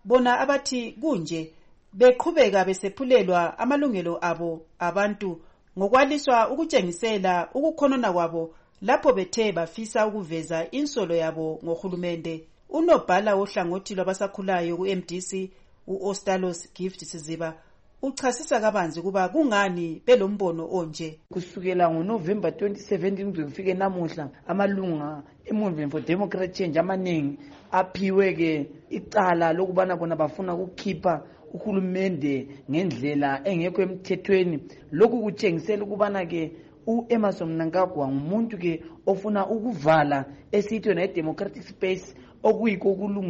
bona abathi kunje beqhubeka besephulelwa amalungelo abo abantu ngokwaliswa ukutshengisela ukukhonona kwabo lapho bethe bafisa ukuveza insolo yabo ngohulumende. Unobhala wohlangothi lwabasakhulayo ku-M D C u-Ostalos Gift Siziba uchasisa kabanzi kuba kungani belombono onje.
Kusukela ngoNovember twenty seventeen kuze kufike namuhla amalunga eMovement for Democratic Change amaningi aphiwe ke icala lokubana bona bafuna ukukhipha uhulumende ngendlela engekho emthethweni. Lokhu kutshengisela ukubana ke u-Emmerson Mnangagwa ngumuntu ke ofuna ukuvala esithiwe ne-democratic space okuyikho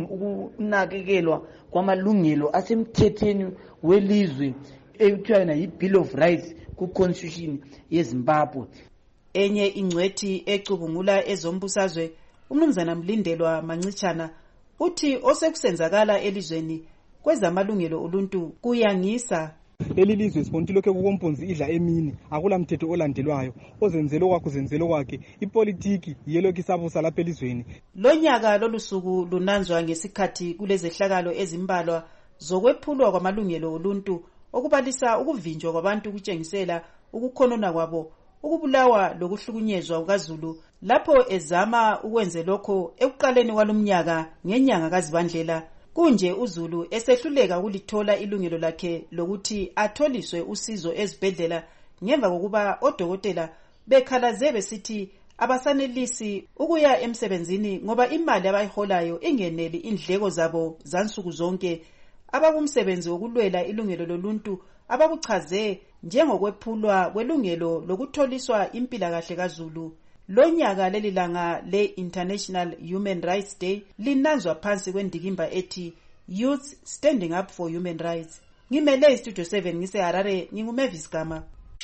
ukunakekelwa kwamalungelo asemthethweni welizwe ekuthiwa yi-Bill of Rights ku-Constitution yeZimbabwe.
Enye ingcwethi ecubungula ezombusazwe uMnumzana Mlindelwa Mancitshana uthi osekusenzakala elizweni kwezamalungelo oluntu kuyangisa.
Leli lizwe sibona lokho kukomponzi idla emini akula mthetho olandelwayo ozenzelo kwakho zenzelo kwakhe ipolitiki yelokhu isabusa lapha elizweni.
Lonyaka lolusuku lunanzwa ngesikhathi kulezehlakalo ezimbalwa zokwephulwa kwamalungelo oluntu okubalisa ukuvinjwa kwabantu kutshengisela ukukhonona kwabo ukubulawa lokuhlukunyezwa kukaZulu lapho ezama ukwenza lokho ekuqaleni kwalomnyaka ngenyanga kaZibandlela. Kunje uZulu esehluleka ukulithola ilungelo lakhe lokuthi atholiswe usizo ezibhedlela ngemva kokuba odokotela bekhalaze besithi abasanelisi ukuya emsebenzini ngoba imali abayiholayo ingeneli indleko zabo zansuku zonke. Abakumsebenzi wokulwela ilungelo loluntu abakuchaze njengokwephulwa kwelungelo lokutholiswa impilakahle kaZulu. Lonyaka leli langa le-International Human Rights Day linanzwa phansi kwendikimba ethi Youth Standing Up for Human Rights. Ngimele iStudio seven ngise Harare, nginguMavis Gama.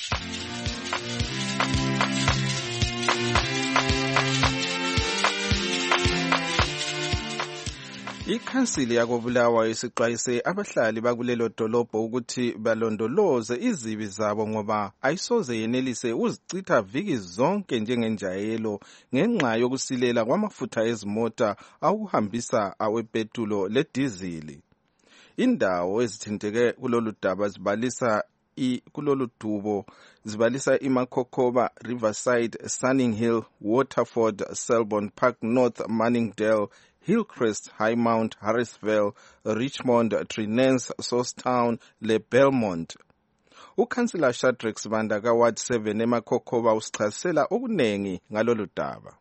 Ikhansili yakobulawa isixwayise abahlali bakulelo dolobho ukuthi balondoloze izibi zabo ngoba ayisoze yenelise uzicitha viki zonke njengenjayelo ngenxa yokusilela kwamafutha ezimota akuhambisa awepetulo ledizili. Indawo ezithinteke kulolu daba zibalisa i kulolu dubo zibalisa iMakhokoba, Riverside, Sunning Hill, Waterford, Selborne Park North, Manningdale, Hillcrest, Highmount, Harrisville, Richmond, Trinense, Sourcetown, le Belmont. Ukhansila Shadrack Sibanda ka Ward seven eMakhokoba usichasela okunengi ngalolu daba.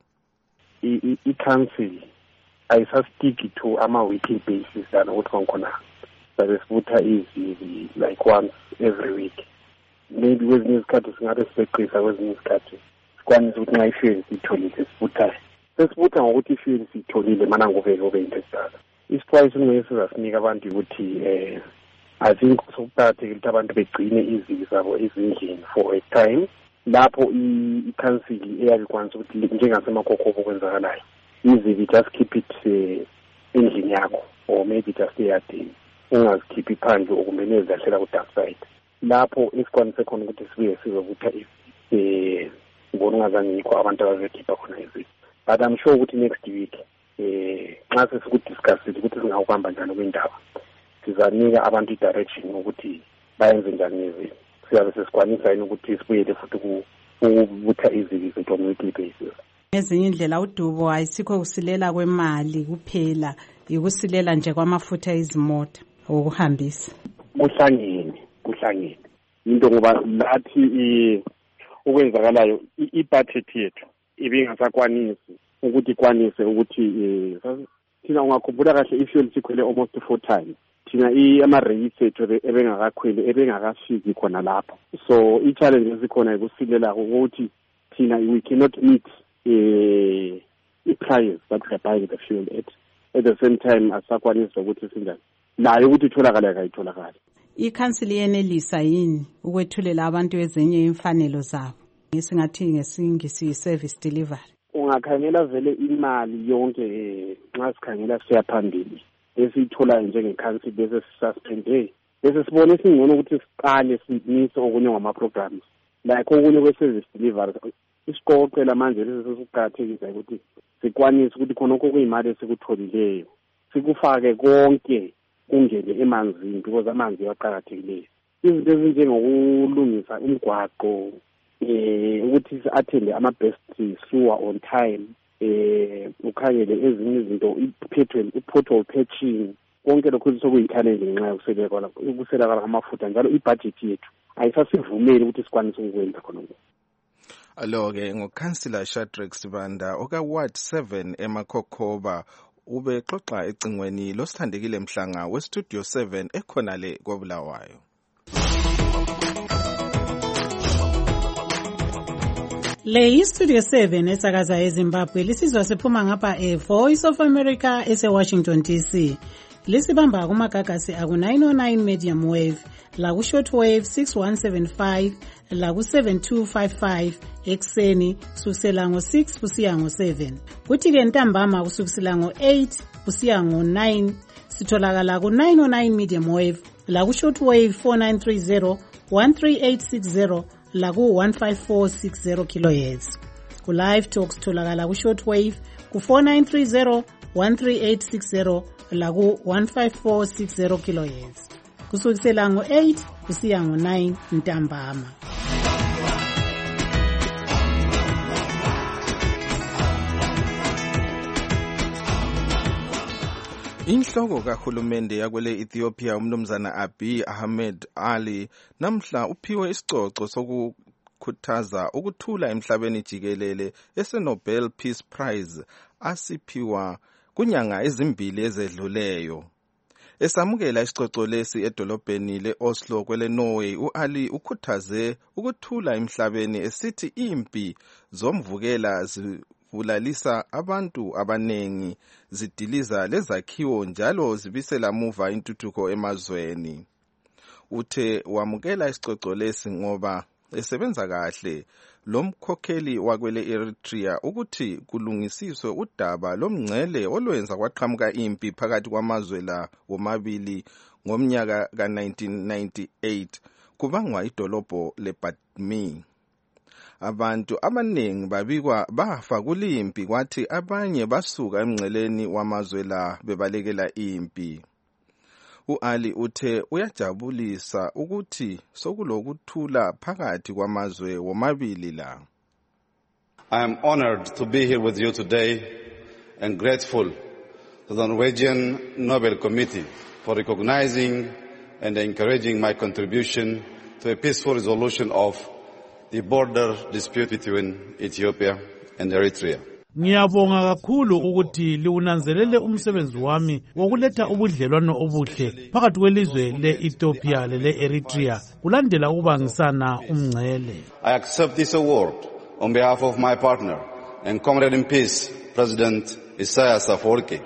I-council ayisastiki to ama-weekly basis than ukuthi konkhona sabesivutha izibi like once every week. Maybe kwezinye izikhathi singabe siseqisa kwezinye izikhathi sikwanisa ukuthi nxa ifeni siyitholile sivuthayo. Sesivutha ngokuthi ifeni siyitholile mana nguvele ube into esidala. Isixwayiso esingeke sizasinika abantu ukuthi eh I think sokuqakathekile ukuthi abantu begcine izibi zabo ezindlini for a time lapho i-council eyakwanisa ukuthi njengaseMakhokoba okwenzakalayo izibi just keep it endlini yakho or maybe just eyadini ungazikhiphi phandle okumele ezahlela ku-dark side lapho esikwanise khona ukuthi sibuye sizovutha eh ngibona ungazange yikho abantu abazokhipha khona izibi. But I'm sure ukuthi next week eh nxa sesikudiscussile ukuthi singahamba njani kwindaba sizanika abantu i-direction ukuthi bayenze njani izibi. Siyabe sesikwanisa yini ukuthi sibuyele futhi ukuvutha izibi zethu on weekly basis.
Ngezinye indlela udubo ayisikho kusilela kwemali kuphela ukusilela nje kwamafutha ezimota okuhambisa.
Kuhlangene kuhlangene into ngoba lathi ukwenzakalayo i-budget yethu ibingasakwanisi ukuthi ikwanise ukuthi thina ungakhumbula kahle i-fuel sikhwele almost four times thina ama-rates ethu ebengakakhwele ebengakafiki khona lapho. So i-challenge esikhona ikusilela ukuthi thina we cannot meet uh, i-price that we are buying the fuel at. At the same time asakwanisa ukuthi sinjani nayo ukuthi itholakale akayitholakali.
Ikhansili yenelisa yini ukwethulela abantu ezenye imfanelo zabo ngesingathi ngesingisi service delivery?
Ungakhangela vele imali yonke nxa sikhangela siya phambili esiyithola njengekhansili bese suspende bese sibone singcono ukuthi siqale simise okunye ngama-programs like okunye kwe-service delivery. Isiqoqela manje lesesikuqakathekisa ukuthi sikwanise ukuthi khona okuyimali esikutholileyo sikufake konke kungene emanzini because amanzi aqakathekile. Izinto ezinjengokulungisa umgwaqo, eh ukuthi athende ama-best sewer on time, eh ukhangele ezinye izinto i-pothole patching, konke lokho sokuyi-challenge ngenxa yokuswelakala ukuswelakala kwamafutha, njalo ibudget yethu ayisasivumeli ukuthi sikwanise ukwenza khona lokho.
Alo-ke ngokhansila Shadrack Sibanda oka-Ward seven eMakhokhoba ubexoxa ecingweni losithandekile Mhlanga we-Studio seven ekhonale koBulawayo.
Le yi-Studio seven esakaza eZimbabwe lisizwa siphuma ngapha e-Voice of America ese-Washington D C. Lisibamba kumagagasi aku-nine oh nine medium wave, laku-short wave six one seven five, laku-seven two five five ekseni kusukisela ngo-six kusiya ngo-seven. Kuthi-ke ntambama kusukisela ngo-eight kusiya ngo-nine sitholakala ku-nine oh nine medium wave, laku-short wave four nine three zero, one three eight six zero, laku one five four six zero kilohertz. Ku live talk sitholakala ku short wave ku four nine three zero, one three eight six zero, laku one five four six zero kilohertz. Kusukisela ngo-eight kusiya ngo-nine ntambama.
Inhloko kahulumende yakwele Ethiopia umnumzana Abiy Ahmed Ali namhla uphiwe isicoco sokukhuthaza ukuthula emhlabeni jikelele ese-Nobel Peace Prize asiphiwa kunyanga ezimbili ezedluleyo. Esamukela isicoco lesi edolobheni le-Oslo kwele Norway, u-Ali ukhuthaze ukuthula emhlabeni esithi impi zomvukela zibulalisa abantu abanengi, zidiliza lezakhiwo njalo zibisela muva intuthuko emazweni. Uthe wamukela isicoco lesi ngoba esebenza kahle lomkhokheli wakwele Eritrea ukuthi kulungisiswe udaba lomngcele olwenza kwaqhamuka impi phakathi kwamazwe la womabili ngomnyaka ka nineteen ninety-eight kubangwa idolobho leBatmi. Abantu abanengi babikwa bafa kulimpi, kwathi abanye basuka emngceleni wamazwe la bebalekela impi. U-Ali uthe uyajabulisa ukuthi sokulokuthula phakathi kwamazwe womabili la.
I am honored to be here with you today and grateful to the Norwegian Nobel Committee for recognizing and encouraging my contribution to a peaceful resolution of the border dispute between Ethiopia and Eritrea.
Ngiyabonga kakhulu ukuthi liwunanzelele umsebenzi wami wokuletha ubudlelwano obuhle phakathi kwelizwe le-Ethiopia lele-Eritrea kulandela ukubangisana umngcele.
I accept this award on behalf of my partner and comrade in peace, President Isaias Afwerki.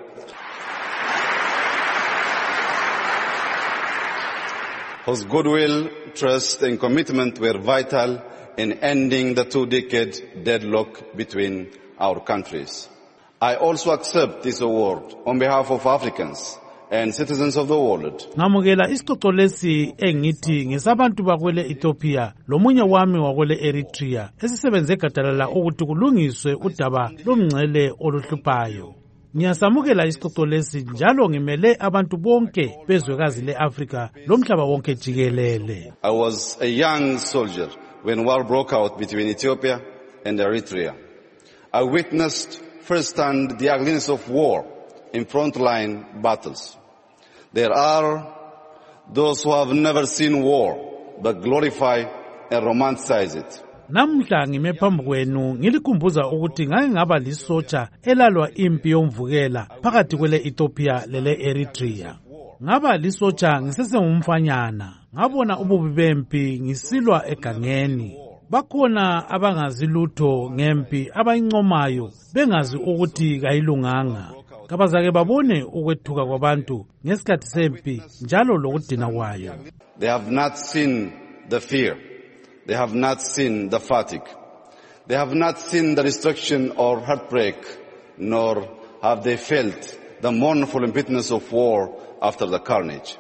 Whose goodwill, trust and commitment were vital in ending the two-decade deadlock between our countries. I also accept this award on behalf of Africans and citizens of the world.
Ngamukela isicoco lesi engithi ngesabantu bakwele Ethiopia lomunye wami wakwele Eritrea esisebenze gadalala ukuthi kulungiswe udaba lomngcele oluhluphayo. Ngiyasamukela isicoco lesi njalo ngimele abantu bonke bezwekazi le-Afrika lomhlaba wonke jikelele.
I was a young soldier when war broke out between Ethiopia and Eritrea. I witnessed firsthand the ugliness of war in frontline battles. There are those who have never seen war but glorify and romanticize it.
Namhla ngime phambi kwenu ngilikhumbuza ukuthi ngake ngaba lisotsha elalwa impi yomvukela phakathi kwele Ethiopia lele Eritrea. Ngaba lisotsha ngisesengumfanyana, ngabona ububi bempi ngisilwa egangeni. Bakhona abangazi lutho ngempi abayincomayo bengazi ukuthi kayilunganga. Kabazake babone ukwethuka kwabantu ngesikhathi sempi njalo lokudina kwayo.
They have not seen the fear. They have not seen the fatigue. They have not seen the destruction or heartbreak, nor have they felt the mournful impotence of war after the carnage.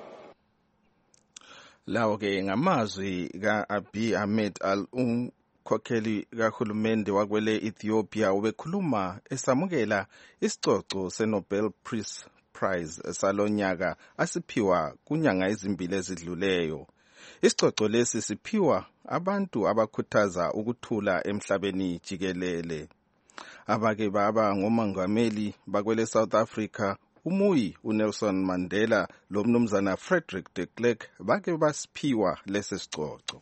Lawo ke ngamazwi ka Abiy Ahmed Ali umkhokheli kahulumende wakwele Ethiopia ubekhuluma esamukela isicoco se-Nobel Peace Prize salonyaka asiphiwa kunyanga ezimbili ezidluleyo. Isicoco lesi siphiwa abantu abakhuthaza ukuthula emhlabeni jikelele. Abake baba ngomongameli bakwele South Africa, uMuyi uNelson Mandela lo mnumzana Frederick de Klerk bake basiphiwa lesi sicoco.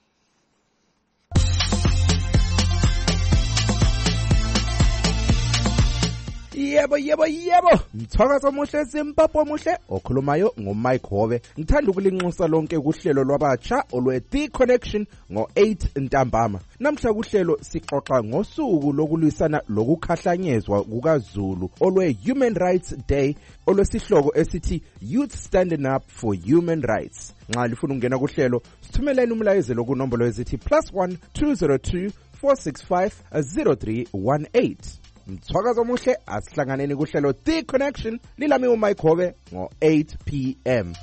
Yebo yebo yebo, mthakazo muhle Zimbabwe muhle okhulumayo ngoMike Hove. Ngithanda ukulinxusa lonke kuhlelo lwabatsha olwe The Connection ngo eight ntambama. Namhla kuhlelo sixoxa ngosuku lokulwisana lokukhahlanyezwa kukaZulu olwe Human Rights Day olwesihloko esithi Youth Standing Up for Human Rights. Nxa lifuna ukungena kuhlelo sithumeleni umlayezelo ku nombolo ezithi plus one two zero two four six five zero three one eight. Mthwakazo muhle asihlanganeni kuhlelo The Connection lilami uMike Hove ngo eight p m.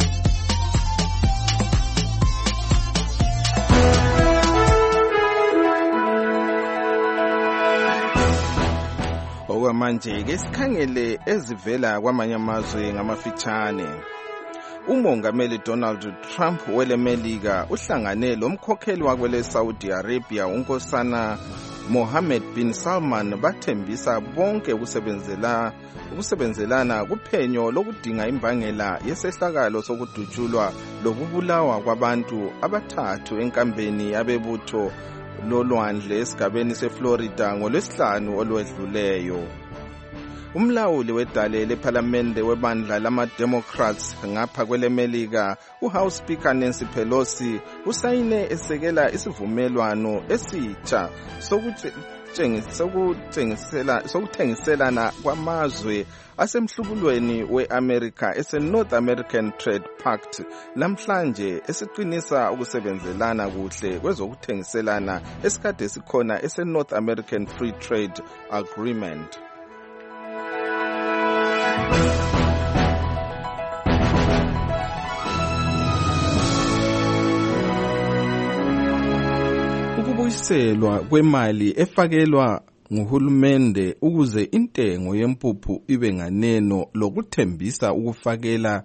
Okwamanje ke sikhangele ezivela kwamanye amazwe ngamafitshane. Umongameli Donald Trump wele Melika uhlangane lomkhokheli wakwele Saudi Arabia unkosana Mohammed bin Salman bathembisa bonke ukusebenzela ukusebenzelana kuphenyo lokudinga imbangela yesehlakalo sokudutshulwa lokubulawa kwabantu abathathu enkambeni yabebutho lolwandle esigabeni seFlorida ngolwesihlanu olwedluleyo. Umlawuli wedale leParliamente webandla lama-Democrats ngapha kwelemelika, uHouse Speaker Nancy Pelosi usayine esekela isivumelwano esitsha sokuthengiselana kwamazwe asemhlubulweni we-America ese-North American Trade Pact namhlanje esiqinisa ukusebenzelana kuhle kwezokuthengiselana esikade esikhona ese-North American Free Trade Agreement. Ukubuyiselwa kwemali efakelwa nguhulumende ukuze intengo yempuphu ibe nganeno lokuthembisa ukufakela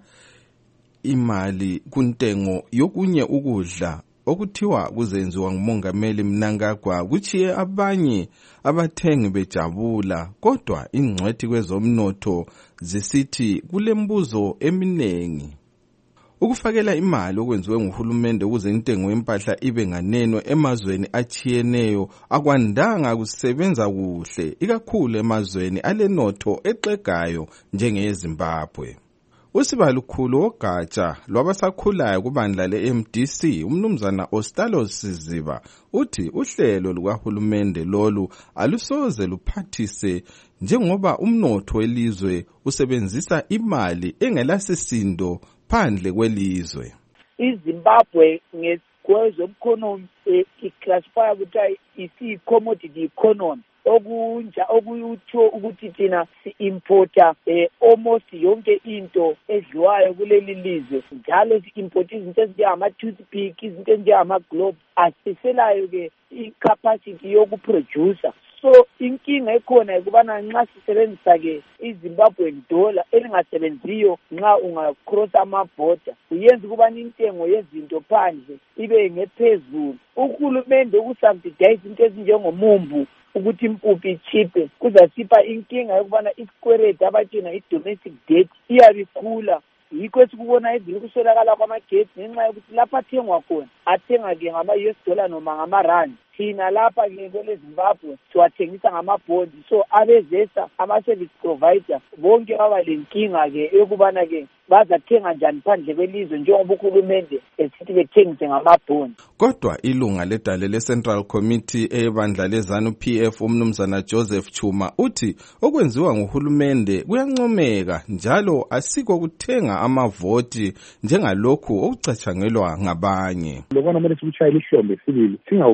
imali kuntengo yokunye ukudla okuthiwa kuzenziwa ngumongameli Mnangagwa kuchiye abanye abathengi bejabula, kodwa ingcwethi kwezomnotho zisithi kulembuzo eminengi. Ukufakela imali okwenziwe nguhulumende ukuze intengo yempahla ibe nganeno emazweni achiyeneyo akwandanga kusebenza kuhle, ikakhulu emazweni alenotho exegayo njengeZimbabwe. Usibalukhulu wogatsha lwabasakhulayo kubandla le-M D C umnumzana Ostalos Siziba uthi uhlelo lukahulumende lolu alusoze luphathise njengoba umnotho welizwe usebenzisa imali engelasisindo phandle kwelizwe.
iZimbabwe ngezomkhonomi iclassify ukuthi isi-commodity economy okunja okuthiwa ukuthi thina si-importa eh, almost yonke into edliwayo kuleli lizwe, njalo si-importa izinto ezinjengama-toothpick, izinto ezinjengama-globe, asiselayo-ke i-capacity yokuproducer. So inkinga ekhona ukubana nxa sisebenzisa-ke iZimbabwean dollar elingasebenziyo nxa ungacross amabhoda uyenza ukubana intengo yezinto phandle ibe ngephezulu. Uhulumende ukusubsidize into ezinjengomumbu ukuthi impuphu ichiphe kuzasipha inkinga yokubana isikweleti abathina i-domestic debt iyabe ikhula. Yikho esikubona ezile kuswelakala kwamagetsi ngenxa yokuthi lapha athengwa khona athenga-ke ngama-U S dollar noma ngama-rand. Thina lapha-ke kwele Zimbabwe siwathengisa ngama-bondi. So abezesa ama-service provider bonke baba lenkinga-ke yokubana-ke bazathenga njani phandle kwelizwe njengoba uhulumende esithi bethengise ngama-bondi.
Kodwa ilunga ledale le-Central Committee ebandla lezanu P F umnumzana Joseph Chuma uthi okwenziwa nguhulumende kuyancomeka njalo asikho kuthenga amavoti njengalokhu okucatshangelwa ngabanye.
Lokho namele sikuchayile ihlombe sibili singawukhangele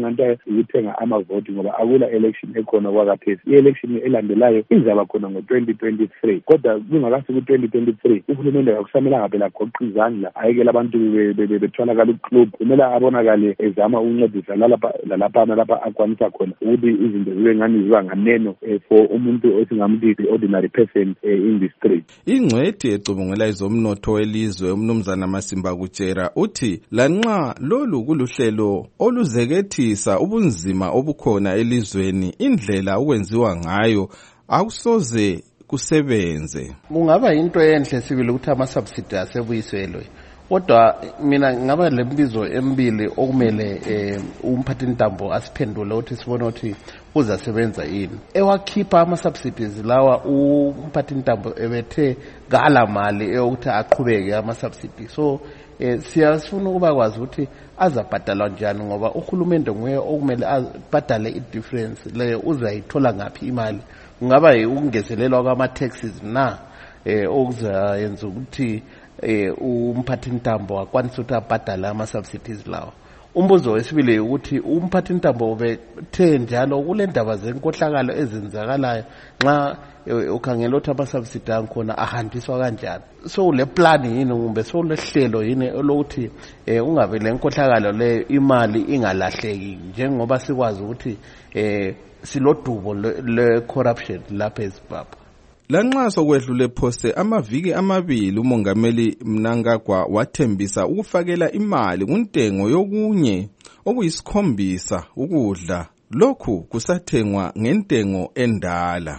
nganta ukuthenga amavoti ngoba akula election ekhona kwakaphesi. I-election elandelayo izaba khona ngo-twenty twenty-three kodwa kungakafiki ku-twenty twenty-three uhulumende akusamelanga phela agoqe izandla ayekela abantu bethwalakala uclub. Kumele abonakale ezama ukuncedisa lalaphana lapha akwanisa khona ukuthi izinto zibe ngani ziba nganeno for umuntu esingamlithi ordinary person in the street.
Ingcwethi ecubungela izomnotho welizwe umnumzana Masimba Kutshera uthi lanxa lolu kuluhlelo oluzekethisa ubunzima obukhona elizweni indlela ukwenziwa ngayo akusoze kusebenze.
Kungaba into enhle sibili ukuthi ama-subsidy asebuyiselwe. Kodwa mina ngaba lembizo embili okumele umphathintambo asiphendule ukuthi sibone ukuthi uzasebenza yini. Ewakhipha ama-subsidies lawa umphathintambo ebethe ngala mali eyokuthi aqhubeke ama-subsidies. So siyafuna ukuba kwazi ukuthi azabhadalwa njani ngoba uhulumende nguye okumele abhadale i-difference leyo uzayithola ngaphi imali. Kungaba ukungezelelwa kwama-taxes na okuzayenza ukuthi umphathintambo akwanisa ukuthi abhadale ama-subsidies lawa. Umbuzo wesibili ukuthi umphathintambo ubethe njalo kule ndaba zenkohlakalo ezenzakalayo nxa ukhangela ukuthi ama-subsidy ankhona ahanjiswa kanjani. So le plan yini kumbe so lehlelo yini lokuthi ungabe le nkohlakalo le imali ingalahleki njengoba sikwazi ukuthi silodubo le-corruption lapha eZimbabwe.
Lanxa sokwedlule phose amaviki amabili umongameli Mnangagwa wathembisa ukufakela imali kuntengo yokunye okuyisikhombisa ukudla. Lokhu kusathengwa ngentengo endala.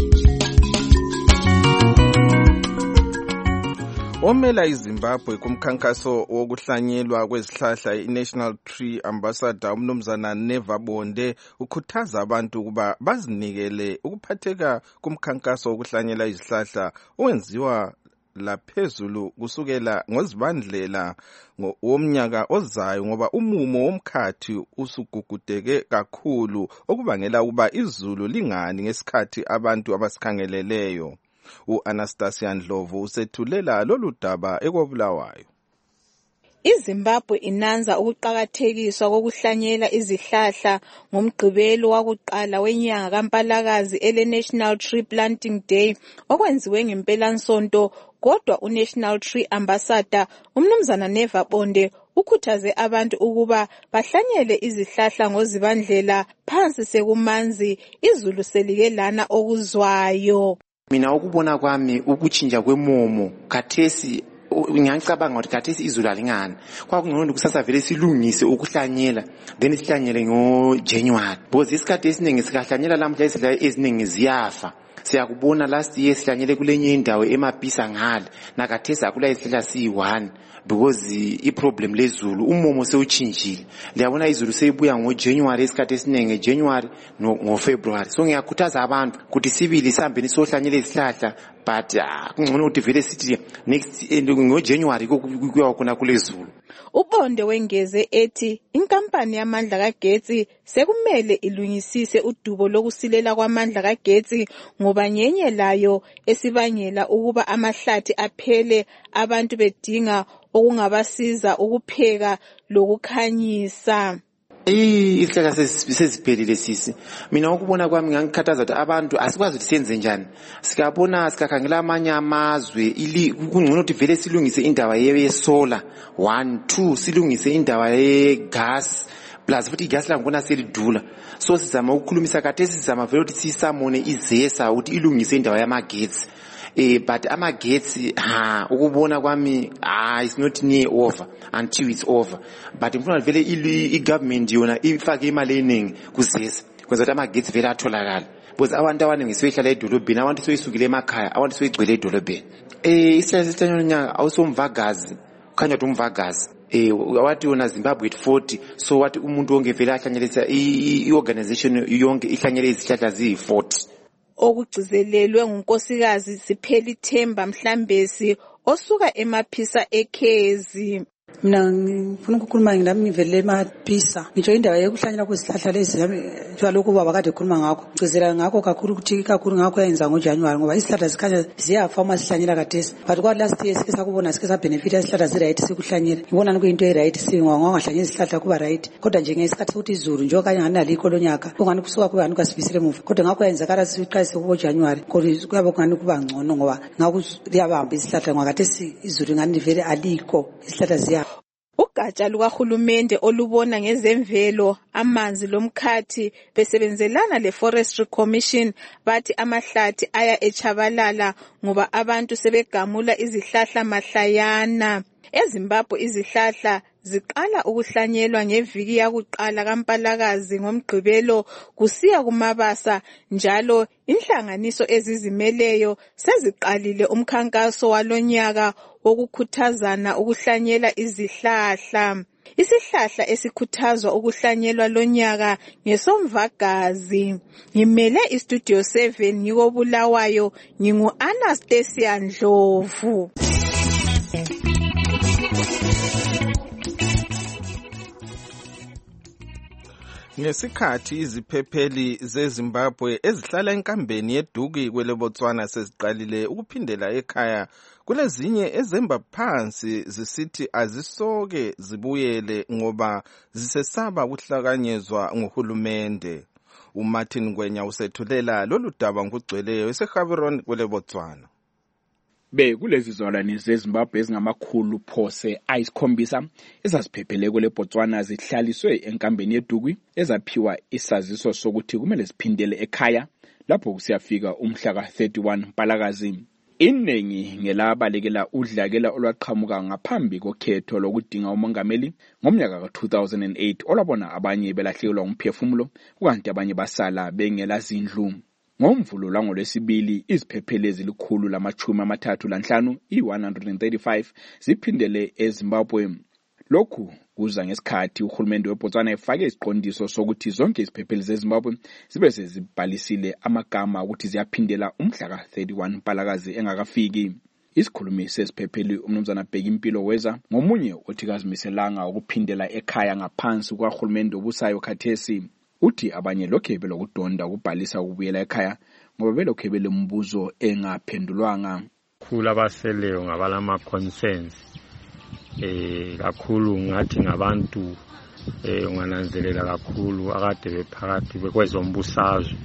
Omela iZimbabwe kumkhankaso wokuhlanyelwa kwezihlahla iNational Tree Ambassador umnumzana Neva Bonde ukhuthaza abantu ukuba bazinikele ukuphatheka kumkhankaso wokuhlanyela izihlahla owenziwa laphezulu kusukela ngozibandlela womnyaka ozayo ngoba umumo womkhathi usugugudeke kakhulu okubangela ukuba izulu lingani ngesikhathi abantu abasikhangeleleyo. U-Anastasia Ndlovu usethulela lolu daba ekobulawayo.
iZimbabwe inanza ukuqakathekiswa kokuhlanyela izihlahla ngomgqibelo wakuqala wenyanga kaMpalakazi ele-National Tree Planting Day okwenziwe ngempelansonto. Kodwa uNational Tree Ambassador umnumzana Neva Bonde ukhuthaze abantu ukuba bahlanyele izihlahla ngozibandlela phansi sekumanzi izulu selike lana okuzwayo.
Mina ukubona kwami ukuchinja kwemomo khathesi ngiyacabanga ukuthi khathesi izulu alingani kwakungcono kusasa vele silungise ukuhlanyela then sihlanyele ngo January because isikhathi esiningi sikahlanyela lamhla izihlahla eziningi ziyafa. Siyakubona last year sihlanyele kulenye indawo emapisa ngale nakathesi akula izihlahla siyi-one because i-problem lezulu umomo sewuchinjile. Liyabona izulu seyibuya ngo January isikhathi esiningi January no February. So ngiyakhuthaza abantu ukuthi sibili sihambeni sohlanyela izihlahla but kungcono ukuthi vele sithi next ngo January kuya khona kulezulu.
Ubonde wengeze ethi inkampani yamandla kagetsi sekumele ilungisise udubo lokusilela kwamandla kagetsi ngoba nyenye layo esibangela ukuba amahlathi aphele abantu bedinga okungabasiza ukupheka lokukhanyisa.
Eh isihlahla sesiphelile sisi. Mina ukubona kwami ngangikhathaza ukuthi abantu asikwazi ukuthi senze njani. Sikabona sikakhangela amanye amazwe ili kungcono ukuthi vele silungise indaba yesolar one two silungise indaba yegas plus futhi igas la ngibona selidula. So sizama ukukhulumisa kade sizama vele ukuthi sisamone izesa ukuthi ilungise indaba yamagetsi. Eh but amagetsi ha ukubona kwami ah it's not near over until it's over. But ngifuna vele i-government yona ifake imali eningi kuzesa kwenza ukuthi amagetsi vele atholakala. Because abantu abaningi sebehlala edolobheni abantu soyisukile emakhaya abantu soyigcwele edolobheni. Eh isihlahla sesihlanyelo nyanga awusomvagazi khanya ukuthi umvagazi. Eh wathi wona Zimbabwe at forty so wathi umuntu wonke vele ahlanyelisa i-organization yonke ihlanyele izihlahla ziyi-forty.
Okugcizelelwe ngunkosikazi Sipheli Themba Mhlambesi osuka emaphisa eKezi.
mina ngifuna ukukhuluma ngami ngivele emaphisa ngitsho indawo yokuhlanyela kwezihlahla lezi njalo kuba bakade ekhuluma ngakho gcizela ngakho kakhulu ukuthi kakhulu ngakho yayenza ngoJanuary ngoba izihlahla zikhanya ziyafa uma sihlanyela kadesi but kwa last year sike sakubona sike sa benefit izihlahla zi right sikuhlanyela ngibona kuyinto e right singwa ngangahlanyela izihlahla kuba right kodwa nje ngesikhathi ukuthi izulu nje okanye nganalikho lonyaka ungani kusuka kuba ngani kwasibisile muva kodwa ngakho yenzakala siqalise kubo January kodwa kuyabe kungani kuba ngcono ngoba ngakho liyabamba izihlahla ngakade izulu ngani vele alikho izihlahla ziya.
Ugatsha lukahulumende olubona ngezemvelo amanzi lomkhathi besebenzelana le-Forestry Commission bathi amahlathi aya echabalala ngoba abantu sebegamula izihlahla mahlayana. EZimbabwe izihlahla ziqala ukuhlanyelwa ngeviki yakuqala kaMpalakazi ngoMgqibelo kusiya kuMabasa njalo inhlanganiso ezizimeleyo seziqalile umkhankaso walonyaka wokukhuthazana ukuhlanyela izihlahla. Isihlahla esikhuthazwa ukuhlanyelwa lonyaka ngesomvagazi. Ngimele iStudio seven ngiko Bulawayo ngingu Anastasia Ndlovu.
Ngesikhathi iziphepheli zeZimbabwe ezihlala enkambeni yeDuki kwele Botswana seziqalile ukuphindela ekhaya kulezinye ezemba phansi zisithi azisoke zibuyele ngoba zisesaba ukuhlakanyezwa nguhulumende. uMartin Ngwenya usethulela lolu daba ngokugcweleyo eseGaborone kwele Botswana.
Be kulezi zolwane zeZimbabwe ezingamakhulu phose ayisikhombisa ezaziphephele kwele Botswana zihlaliswe enkambeni yeDuki ezaphiwa isaziso sokuthi kumele ziphindele ekhaya lapho kusiyafika umhla ka thirty-one Mpalakazi. Iningi ngelabalekela udlakela olwaqhamuka ngaphambi kokhetho lokudinga umongameli ngomnyaka ka two thousand eight olabona abanye belahlekelwa umphefumulo kanti abanye basala bengela zindlu. Ngomvulo langolwesibili iziphepheli ezilikhulu lamachumi amathathu lanhlanu i-one hundred thirty-five ziphindele eZimbabwe. Lokhu kuza ngesikhathi uhulumende weBotswana efake isiqondiso sokuthi zonke iziphepheli zeZimbabwe zibe sezibhalisile amagama ukuthi ziyaphindela umhla ka thirty-one Mpalakazi engakafiki. Isikhulumi seziphepheli umnumzana Bheki Impilo weza ngomunye othi kazimiselanga ukuphindela ekhaya ngaphansi kwahulumende obusayo khathesi. Uthi abanye lokhe belokudonda ukubhalisa ukubuyela ekhaya ngoba belokhe belembuzo engaphendulwanga.
Khulu abaseleyo ngabalama concerns eh kakhulu ngathi ngabantu eh ungananzelela kakhulu akade bephakathi bekwezombusazwe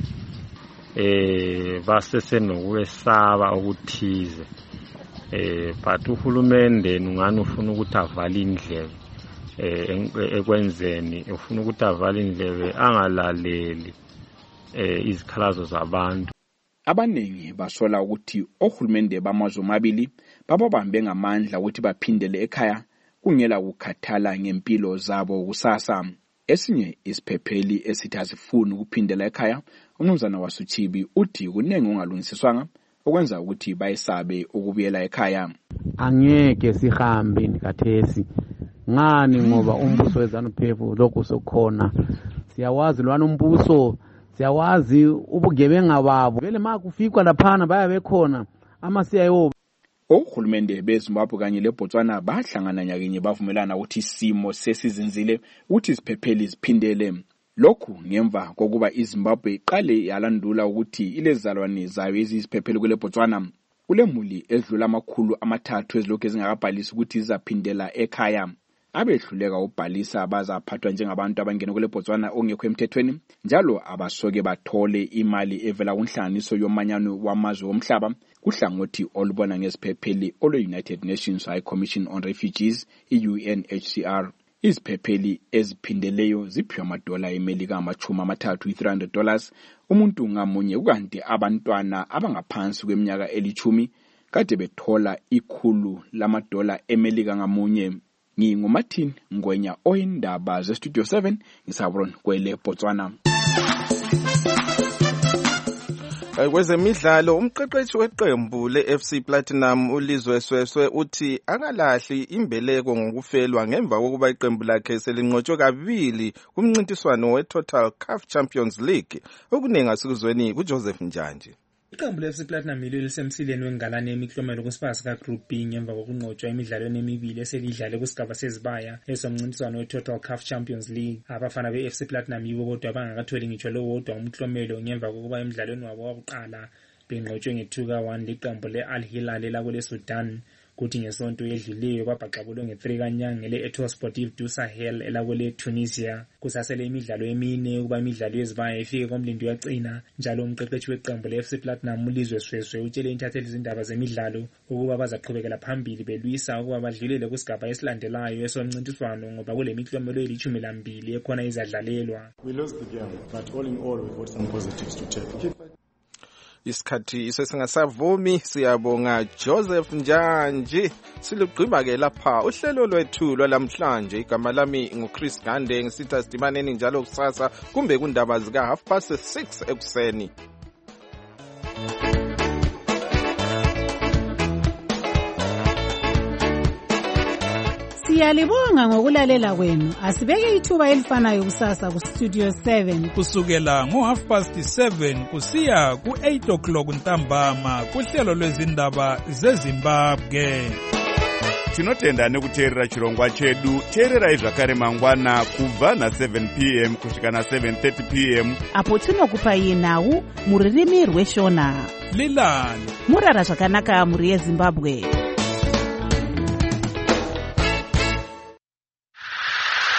eh basesenokwesaba ukuthize eh but uhulumende ungani ufuna ukuthi avale indlebe eh ekwenzeni ufuna ukuthi avale indlebe angalaleli eh izikhalazo zabantu.
Abaningi basola ukuthi ohulumende bamazwe amabili bababambe ngamandla ukuthi baphindele ekhaya kungela ukukhathala ngempilo zabo kusasa. Esinye isiphepheli esithi asifuni ukuphindela ekhaya umnumzana waSuchibi uthi kunenge ungalungisiswanga okwenza ukuthi bayesabe ukubuyela ekhaya.
Angeke sihambe nikathesi ngani ngoba umbuso weZANU-P F lokho sokhona siyawazi lwana umbuso siyawazi ubugebenga babo vele makufikwa laphana baya bekhona amasiyayo.
Ohulumende beZimbabwe kanye leBotswana bahlangana nyakenye bavumelana ukuthi isimo sesizinzile ukuthi iziphepheli ziphindele. Lokhu ngemva kokuba iZimbabwe iqale yalandula ukuthi ilezalwane zayo eziziphepheli kwele Botswana kulemuli edlula amakhulu amathathu ezilokhu ezingakabhalisi ukuthi zizaphindela ekhaya. Abehluleka ubhalisa abazaphathwa njengabantu abangena kwele Botswana ongekho emthethweni njalo abasoke bathole imali evela kunhlanganiso yomanyano wamazwe omhlaba kuhlangothi olubona ngeziphepheli olwe-United Nations High Commission on Refugees i-U N H C R. Iziphepheli eziphindeleyo ziphiwa amadola emelika amachumi amathathu i-three hundred dollars umuntu ngamunye ukanti abantwana abangaphansi kweminyaka elithumi kade bethola ikhulu lamadola emelika ngamunye. NginguMartin Ngwenya oyindaba zeStudio seven ngisabrona kwele Botswana.
Kwezemidlalo umqeqeshi weqembu le-F C Platinum uLizwe Sweswe uthi akalahli imbeleko ngokufelwa ngemva kokuba iqembu lakhe selinqotshwe kabili kumncintiswano weTotal C A F Champions League okuningi asikuzweni kuJoseph Njanje.
Iqembu le-F C Platinum yilo elisemsileni wengalane yemiklomelo kusipasi ka-Group B ngemva kokunqotshwa emidlalweni emibili eselidlale kusigaba sezibaya esomncintiswano we-Total C A F Champions League. Abafana be-F C Platinum yibo kodwa bangakatholi ngitsho lowodwa umklomelo ngemva kokuba emidlalweni wabo wokuqala benqotshwe nge-two ka one liqembu le-Al Hilal elakule Sudan. Kuthi ngesonto edlulileyo babhaxabulwe nge-three kanyanga le-Etoile Sportive du Sahel elakule Tunisia. Kusasele imidlalo emine ukuba imidlalo yezibaya ifike komlindo yagcina, njalo umqeqeshi weqembu le-F C Platinum uLizwe Sweswe utshele intatheli izindaba zemidlalo ukuba bazaqhubekela phambili belwisa ukuba badlulele kusigaba esilandelayo esomncintiswano ngoba kule miklomelo elithumi lambili ekhona izadlalelwa.
We lost the game, but all in all we got some positives to take.
Isikhathi isesingasavumi, siyabonga Joseph Njanji. Silugqiba ke lapha uhlelo lwethu lwalamhlanje. Igama lami nguChris Gande, ngisitha sidimaneni njalo kusasa kumbe kundaba zika half past six ekuseni.
Siyalibonga ngokulalela kwenu. Asibeke ithuba elifanayo kusasa ku Studio seven
kusukela ngo half past seven kusiya ku eight o'clock ntambama kuhlelo lwezindaba zeZimbabwe.
Tinotenda nekuteerera chirongwa chedu. Teererai zvakare mangwana kubva na seven p m kusvika na seven thirty p m
apo tinokupai nhau muririmi rweshona.
Lilani
murara zvakanaka muri yeZimbabwe.